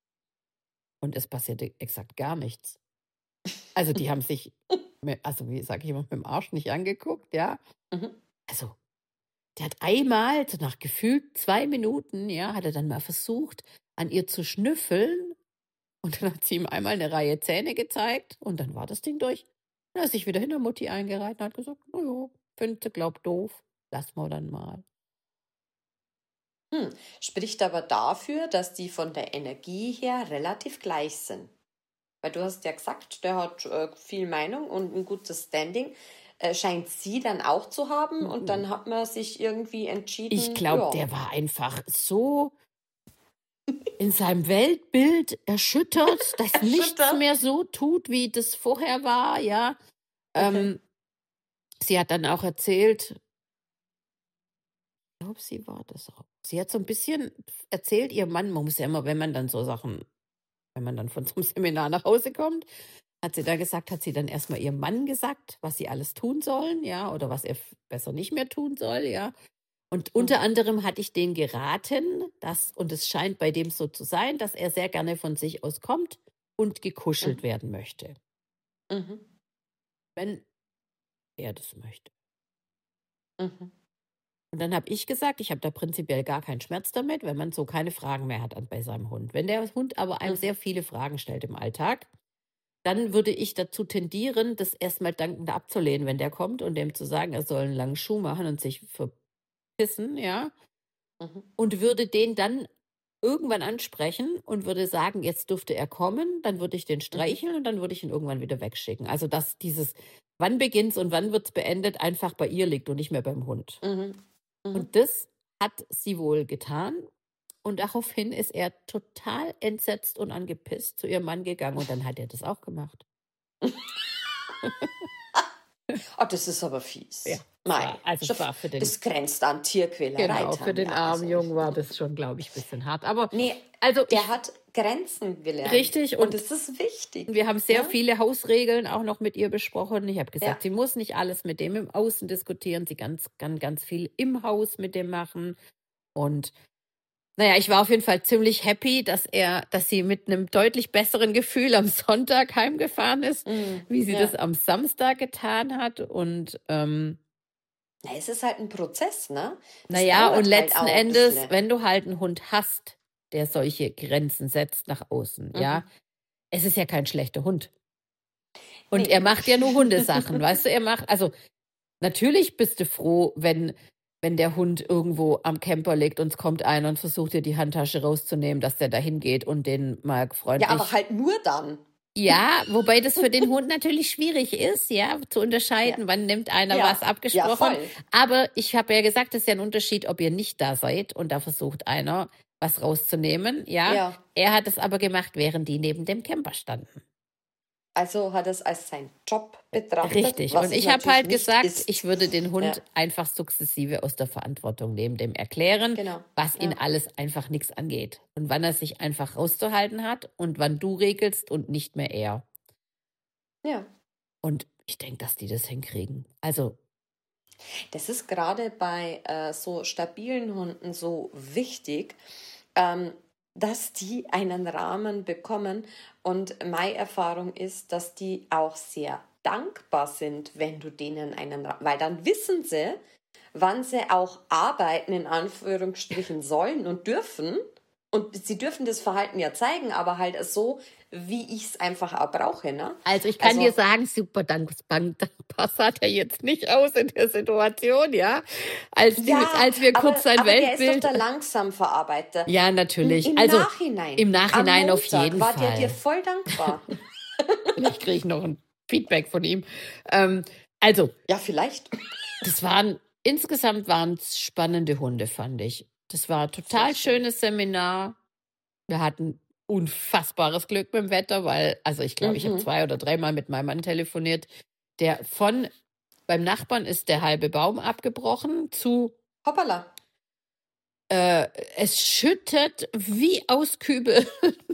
Und es passierte exakt gar nichts. Also die haben sich, mi- also wie sage ich immer, mit dem Arsch nicht angeguckt, ja. Mhm. Also der hat einmal, so nach gefühlt zwei Minuten, ja, hat er dann mal versucht, an ihr zu schnüffeln. Und dann hat sie ihm einmal eine Reihe Zähne gezeigt und dann war das Ding durch. Dann hat er sich wieder hinter Mutti eingereiht und hat gesagt, naja, findet sie, glaub doof, lass mal dann mal. Hm. Spricht aber dafür, dass die von der Energie her relativ gleich sind. Weil du hast ja gesagt, der hat äh, viel Meinung und ein gutes Standing. Äh, scheint sie dann auch zu haben und dann hat man sich irgendwie Ich entschieden, glaube, ja, der war einfach so in seinem Weltbild erschüttert, dass nichts erschüttert. mehr so tut, wie das vorher war, ja. Okay. Ähm, sie hat dann auch erzählt, ich glaube, sie war das auch. Sie hat so ein bisschen erzählt, ihr Mann, man muss ja immer, wenn man dann so Sachen, wenn man dann von so einem Seminar nach Hause kommt, hat sie da gesagt, hat sie dann erstmal ihrem Mann gesagt, was sie alles tun sollen, ja, oder was er f- besser nicht mehr tun soll, ja. Und unter Mhm. anderem hatte ich denen geraten, dass, und es scheint bei dem so zu sein, dass er sehr gerne von sich aus kommt und gekuschelt Mhm. werden möchte, Mhm. wenn er das möchte. Mhm. Und dann habe ich gesagt, ich habe da prinzipiell gar keinen Schmerz damit, wenn man so keine Fragen mehr hat an, bei seinem Hund. Wenn der Hund aber einem Mhm. sehr viele Fragen stellt im Alltag, dann würde ich dazu tendieren, das erstmal dankend abzulehnen, wenn der kommt und dem zu sagen, er soll einen langen Schuh machen und sich verpissen, ja. Mhm. Und würde den dann irgendwann ansprechen und würde sagen, jetzt dürfte er kommen, dann würde ich den Mhm. streicheln und dann würde ich ihn irgendwann wieder wegschicken. Also dass dieses, wann beginnt's und wann wird's beendet, einfach bei ihr liegt und nicht mehr beim Hund. Mhm. Mhm. Und das hat sie wohl getan. Und daraufhin ist er total entsetzt und angepisst zu ihrem Mann gegangen und dann hat er das auch gemacht. Oh, das ist aber Ja, fies. es Mei, war, also es schon- war für den, das grenzt an Tierquälerei. genau, für den Tanja. armen Also, Jungen war das schon, glaube ich, ein bisschen hart. Aber nee, also der ich, hat Grenzen gelernt. richtig, Und und das ist wichtig. wir haben sehr Ne? viele Hausregeln auch noch mit ihr besprochen. Ich habe gesagt, Ja. sie muss nicht alles mit dem im Außen diskutieren. Sie ganz, kann ganz viel im Haus mit dem machen. Und naja, ich war auf jeden Fall ziemlich happy, dass er, dass sie mit einem deutlich besseren Gefühl am Sonntag heimgefahren ist, Mhm. wie sie Ja. das am Samstag getan hat. Und ähm, Na, es ist halt ein Prozess, ne? Das naja, dauert und halt letzten auch ein Endes, bisschen. wenn du halt einen Hund hast, der solche Grenzen setzt nach außen, ja, Mhm. es ist ja kein schlechter Hund. Und Nee. er macht ja nur Hundesachen, weißt du, er macht, also natürlich bist du froh, wenn, wenn der Hund irgendwo am Camper liegt und es kommt einer und versucht dir die Handtasche rauszunehmen, dass der da hingeht und den mal Ja, freundlich. aber halt nur dann. Ja, wobei das für den Hund natürlich schwierig ist, ja, zu unterscheiden, Ja. wann nimmt einer Ja. was Ja, abgesprochen. voll. Aber ich habe ja gesagt, es ist ja ein Unterschied, ob ihr nicht da seid und da versucht einer was rauszunehmen, ja. Ja. Er hat es aber gemacht, während die neben dem Camper standen. Also hat er es als sein Job betrachtet. Richtig. was Und es ich habe natürlich halt nicht gesagt, ist. ich würde den Hund Ja. einfach sukzessive aus der Verantwortung nehmen, dem erklären, Genau. was ihn Ja. alles einfach nichts angeht. Und wann er sich einfach rauszuhalten hat und wann du regelst und nicht mehr er. Ja. Und ich denke, dass die das hinkriegen. Also, Das ist gerade bei äh, so stabilen Hunden so wichtig, ähm, dass die einen Rahmen bekommen. Und meine Erfahrung ist, dass die auch sehr dankbar sind, wenn du denen einen Rahmen, weil dann wissen sie, wann sie auch arbeiten, in Anführungsstrichen sollen und dürfen. Und sie dürfen das Verhalten ja zeigen, aber halt so, wie ich es einfach auch brauche. Ne? also ich kann Also- dir sagen, super dankbar dankbar sah der jetzt nicht aus in der Situation, ja. Als, die, als wir aber, kurz sein aber der ist Weltbild. doch der Langsamverarbeiter. Ja, natürlich. Im also Nachhinein. im Nachhinein am auf Montag jeden war Fall. der dir voll dankbar. Vielleicht kriege ich noch ein Feedback von ihm. Ähm, also, Ja, vielleicht. das waren, insgesamt waren es spannende Hunde, fand ich. Das war ein total Sehr schön. schönes Seminar. Wir hatten unfassbares Glück mit dem Wetter, weil, also ich glaube, ich habe Mhm. zwei oder dreimal mit meinem Mann telefoniert. Der von, beim Nachbarn ist der halbe Baum abgebrochen zu, Hoppala. äh, es schüttet wie aus Kübel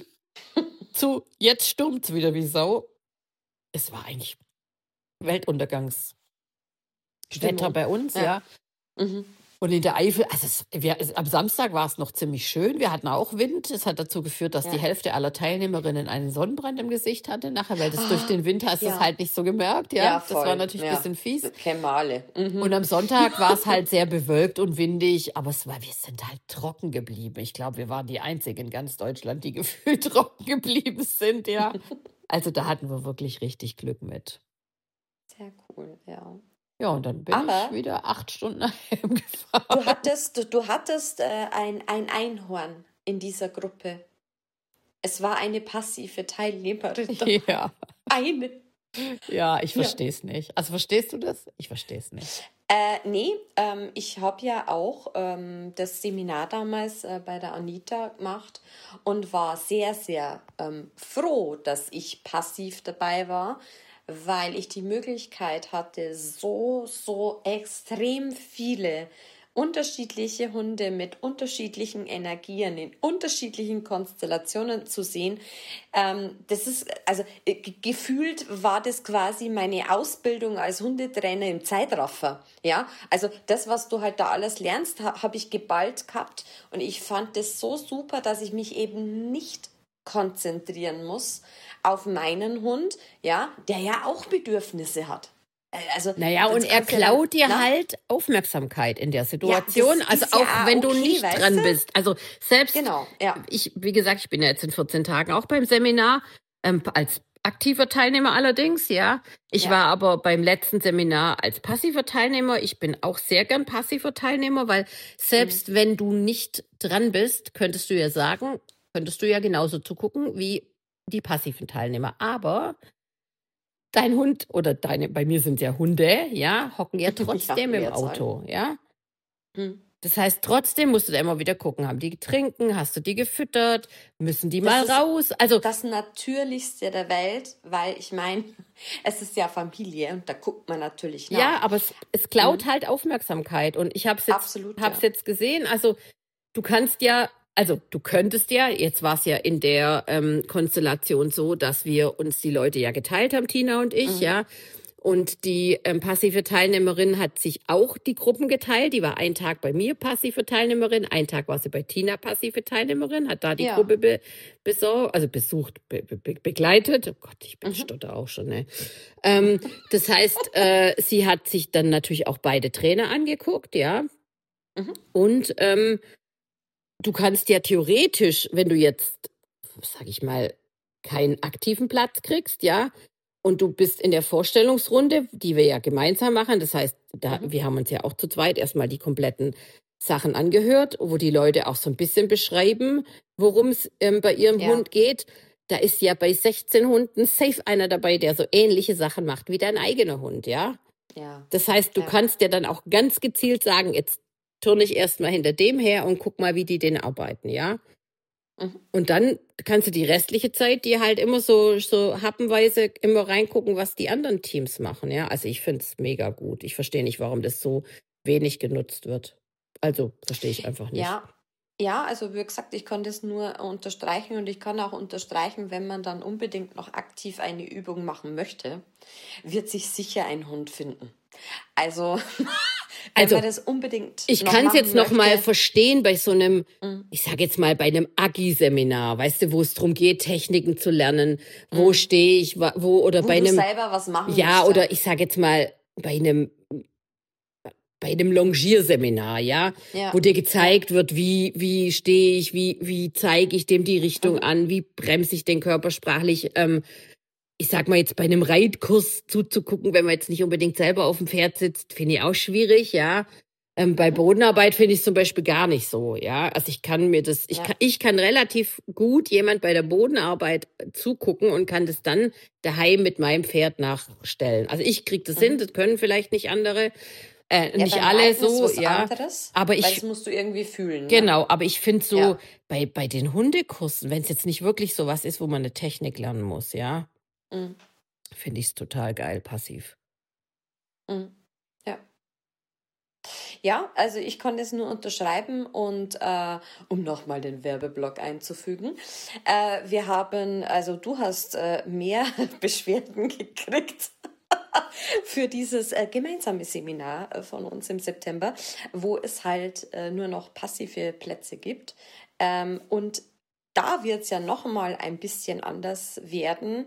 zu, jetzt stürmt's wieder wie Sau. Es war eigentlich Weltuntergangswetter Stimmung. bei uns, ja. Ja. Mhm. Und in der Eifel, also es, wir, es, am Samstag war es noch ziemlich schön. Wir hatten auch Wind. Es hat dazu geführt, dass Ja. die Hälfte aller Teilnehmerinnen einen Sonnenbrand im Gesicht hatte nachher, weil das Ah, durch den Wind hast du ja. es halt nicht so gemerkt. Ja, Ja, das war voll. natürlich Ja. ein bisschen fies. Kennen wir alle. Mhm. Und am Sonntag war es halt sehr bewölkt und windig, aber es war, wir sind halt trocken geblieben. Ich glaube, wir waren die Einzigen in ganz Deutschland, die gefühlt trocken geblieben sind, ja. Also da hatten wir wirklich richtig Glück mit. Sehr cool, ja. Ja, und dann bin Aber- ich wieder acht Stunden heimgefahren. Du hattest, du, du hattest äh, ein, ein Einhorn in dieser Gruppe. Es war eine passive Teilnehmerin. Ja, Eine. ja, ich Ja. verstehe es nicht. Also verstehst du das? Ich verstehe es nicht. Äh, nee, ähm, ich habe ja auch ähm, das Seminar damals äh, bei der Anita gemacht und war sehr, sehr ähm, froh, dass ich passiv dabei war, weil ich die Möglichkeit hatte, so, so extrem viele unterschiedliche Hunde mit unterschiedlichen Energien in unterschiedlichen Konstellationen zu sehen. Ähm, das ist, also äh, ge- gefühlt war das quasi meine Ausbildung als Hundetrainer im Zeitraffer. Ja, also das, was du halt da alles lernst, ha, habe ich geballt gehabt und ich fand das so super, dass ich mich eben nicht konzentrieren muss auf meinen Hund, ja, der ja auch Bedürfnisse hat. Äh, Also, Naja, das und er kannst du ja dann- klaut dir na? halt Aufmerksamkeit in der Situation. das also ist ja auch wenn du okay, nicht weißt dran du? bist. Also selbst, Genau, ja. ich, wie gesagt, ich bin ja jetzt in vierzehn Tagen auch beim Seminar, ähm, als aktiver Teilnehmer allerdings, ja. Ich Ja. war aber beim letzten Seminar als passiver Teilnehmer. Ich bin auch sehr gern passiver Teilnehmer, weil selbst wenn du nicht dran bist, könntest du ja sagen, könntest du ja genauso zugucken wie die passiven Teilnehmer. Aber dein Hund oder deine, bei mir sind ja Hunde, ja, hocken ja trotzdem im Mehrzahl. Auto, ja. Hm. Das heißt, trotzdem musst du da immer wieder gucken, haben die getrinken, hast du die gefüttert, müssen die Das mal ist raus? Also, Das Natürlichste der Welt, weil ich meine, es ist ja Familie und da guckt man natürlich nach. ja, aber es, es klaut halt Aufmerksamkeit. Und ich habe es jetzt, Absolut, hab's ja. jetzt gesehen. Also, du kannst ja, also du könntest ja, jetzt war es ja in der ähm, Konstellation so, dass wir uns die Leute ja geteilt haben, Tina und ich, Mhm. ja. Und die ähm, passive Teilnehmerin hat sich auch die Gruppen geteilt. Die war einen Tag bei mir passive Teilnehmerin, einen Tag war sie bei Tina passive Teilnehmerin, hat da die Ja. Gruppe be besorgt, also besucht, be be begleitet. Oh Gott, ich bin Mhm. stotter auch schon, ne? Ähm, das heißt, äh, sie hat sich dann natürlich auch beide Trainer angeguckt, ja. Mhm. Und ähm, du kannst ja theoretisch, wenn du jetzt, sag ich mal, keinen aktiven Platz kriegst, ja, und du bist in der Vorstellungsrunde, die wir ja gemeinsam machen, das heißt, da, Mhm. wir haben uns ja auch zu zweit erstmal die kompletten Sachen angehört, wo die Leute auch so ein bisschen beschreiben, worum es ähm, bei ihrem Ja. Hund geht. Da ist ja bei sechzehn Hunden safe einer dabei, der so ähnliche Sachen macht wie dein eigener Hund, ja. Ja. Das heißt, du Ja. kannst ja dann auch ganz gezielt sagen, jetzt turne ich erstmal hinter dem her und guck mal, wie die den arbeiten, ja. Mhm. Und dann kannst du die restliche Zeit dir halt immer so, so happenweise immer reingucken, was die anderen Teams machen, ja. Also ich finde es mega gut. Ich verstehe nicht, warum das so wenig genutzt wird. Also verstehe ich einfach nicht. Ja. Ja, also wie gesagt, ich kann das nur unterstreichen und ich kann auch unterstreichen, wenn man dann unbedingt noch aktiv eine Übung machen möchte, wird sich sicher ein Hund finden. Also, wenn Also, man das unbedingt Ich noch kann es machen jetzt noch mal möchte. verstehen bei so einem, Mm, ich sage jetzt mal bei einem Agi-Seminar, weißt du, wo es darum geht, Techniken zu lernen, wo mm. stehe ich, wa- wo oder Wo bei du einem, selber was machen ja, musst, oder ja. ich sage jetzt mal bei einem bei einem Longierseminar, ja, Ja, wo dir ja. gezeigt wird, wie wie stehe ich, wie wie zeige ich dem die Richtung Mhm. an, wie bremse ich den körpersprachlich. Ähm, ich sag mal jetzt bei einem Reitkurs zuzugucken, wenn man jetzt nicht unbedingt selber auf dem Pferd sitzt, finde ich auch schwierig, ja. Ähm, bei Mhm. Bodenarbeit finde ich es zum Beispiel gar nicht so, ja. Also ich kann mir das, ich Ja. kann, ich kann relativ gut jemand bei der Bodenarbeit zugucken und kann das dann daheim mit meinem Pferd nachstellen. Also ich kriege das hin, Mhm. das können vielleicht nicht andere, äh, Ja, nicht beim alle Reiten ist so, was ja. anderes, Aber weil das ich, musst du irgendwie fühlen, ne? genau, aber ich finde so Ja. bei, bei den Hundekursen, wenn es jetzt nicht wirklich so was ist, wo man eine Technik lernen muss, ja, Mm, finde ich es total geil, passiv. mm. Ja. Ja, also ich kann das nur unterschreiben und äh, um nochmal den Werbeblock einzufügen. Äh, wir haben, also du hast äh, mehr Beschwerden gekriegt für dieses äh, gemeinsame Seminar äh, von uns im September, wo es halt äh, nur noch passive Plätze gibt. Ähm, und da wird es ja noch mal ein bisschen anders werden,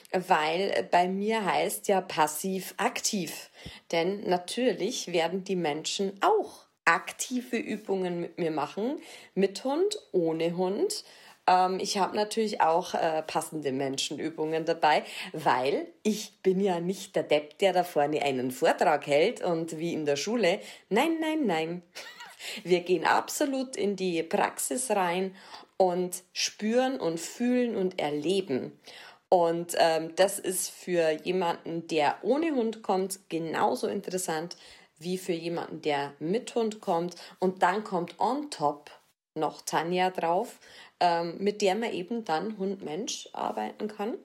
weil bei mir heißt ja passiv-aktiv. Denn natürlich werden die Menschen auch aktive Übungen mit mir machen, mit Hund, ohne Hund. Ähm, ich habe natürlich auch äh, passende Menschenübungen dabei, weil ich bin ja nicht der Depp, der da vorne einen Vortrag hält und wie in der Schule. Nein, nein, nein. Wir gehen absolut in die Praxis rein und spüren und fühlen und erleben. Und ähm, das ist für jemanden, der ohne Hund kommt, genauso interessant wie für jemanden, der mit Hund kommt. Und dann kommt on top noch Tanja drauf, ähm, mit der man eben dann Hund-Mensch arbeiten kann.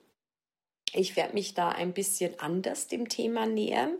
Ich werde mich da ein bisschen anders dem Thema nähern.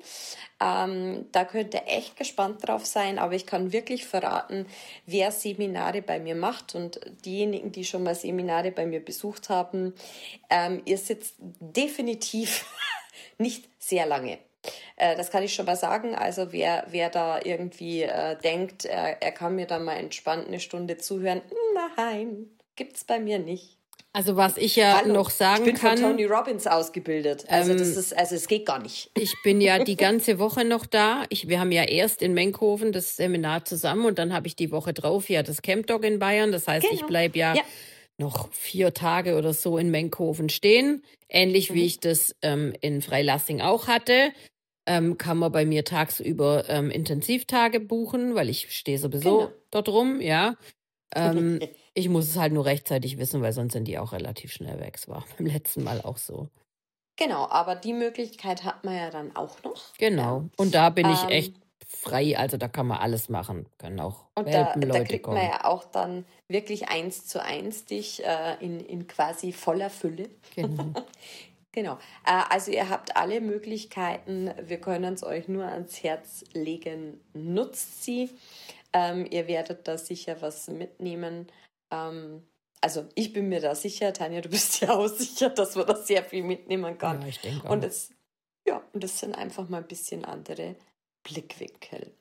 Ähm, da könnt ihr echt gespannt drauf sein, aber ich kann wirklich verraten, wer Seminare bei mir macht und diejenigen, die schon mal Seminare bei mir besucht haben, ähm, ihr sitzt definitiv nicht sehr lange. Äh, das kann ich schon mal sagen. Also wer, wer da irgendwie äh, denkt, er, er kann mir da mal entspannt eine Stunde zuhören, nein, gibt's bei mir nicht. Also was ich ja Hallo, noch ich sagen bin von kann, Tony Robbins ausgebildet. Also das ähm, ist, also es geht gar nicht. ich bin ja die ganze Woche noch da. Ich, wir haben ja erst in Menkhoven das Seminar zusammen und dann habe ich die Woche drauf ja das Camp Dog in Bayern. Das heißt, ich Genau. bleibe ja, Ja. noch vier Tage oder so in Menkhoven stehen. Ähnlich wie Mhm. ich das ähm, in Freilassing auch hatte. Ähm, kann man bei mir tagsüber ähm, Intensivtage buchen, weil ich stehe sowieso Genau. dort rum, ja. Ähm, ich muss es halt nur rechtzeitig wissen, weil sonst sind die auch relativ schnell weg. Es war beim letzten Mal auch so. Genau, aber die Möglichkeit hat man ja dann auch noch. Ja. Genau. Und da bin ich echt Ähm, frei, also da kann man alles machen. Können auch und da, da Welpenleute kriegt man kommen. ja auch dann wirklich eins zu eins dich äh, in, in quasi voller Fülle. Genau. Genau. Äh, also ihr habt alle Möglichkeiten. Wir können es euch nur ans Herz legen. Nutzt sie. Ähm, ihr werdet da sicher was mitnehmen. Ähm, also ich bin mir da sicher, Tanja, du bist ja auch sicher, dass man da sehr viel mitnehmen kann. Ja, ich denke Und auch. es, ja, und es sind einfach mal ein bisschen andere Blickwinkel.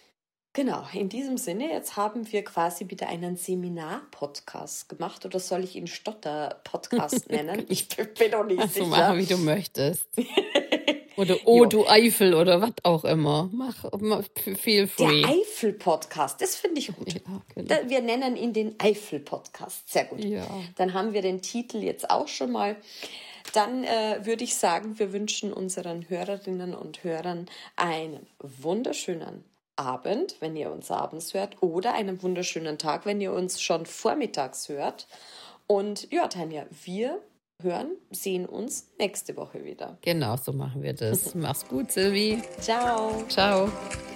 Genau, in diesem Sinne, jetzt haben wir quasi wieder einen Seminar-Podcast gemacht. Oder soll ich ihn Stotter-Podcast nennen? Ich bin noch nicht Also sicher. machen, wie du möchtest. Oder Oh, Jo. du Eifel oder was auch immer. Mach, mach feel Der free. Eifel-Podcast, das finde ich gut. Ja, genau. Da, wir nennen ihn den Eifel-Podcast. Sehr gut. Ja. Dann haben wir den Titel jetzt auch schon mal. Dann äh, würde ich sagen, wir wünschen unseren Hörerinnen und Hörern einen wunderschönen Abend, wenn ihr uns abends hört, oder einen wunderschönen Tag, wenn ihr uns schon vormittags hört. Und ja, Tanja, wir hören, sehen uns nächste Woche wieder. Genau, so machen wir das. Mach's gut, Silvi. Ciao. Ciao.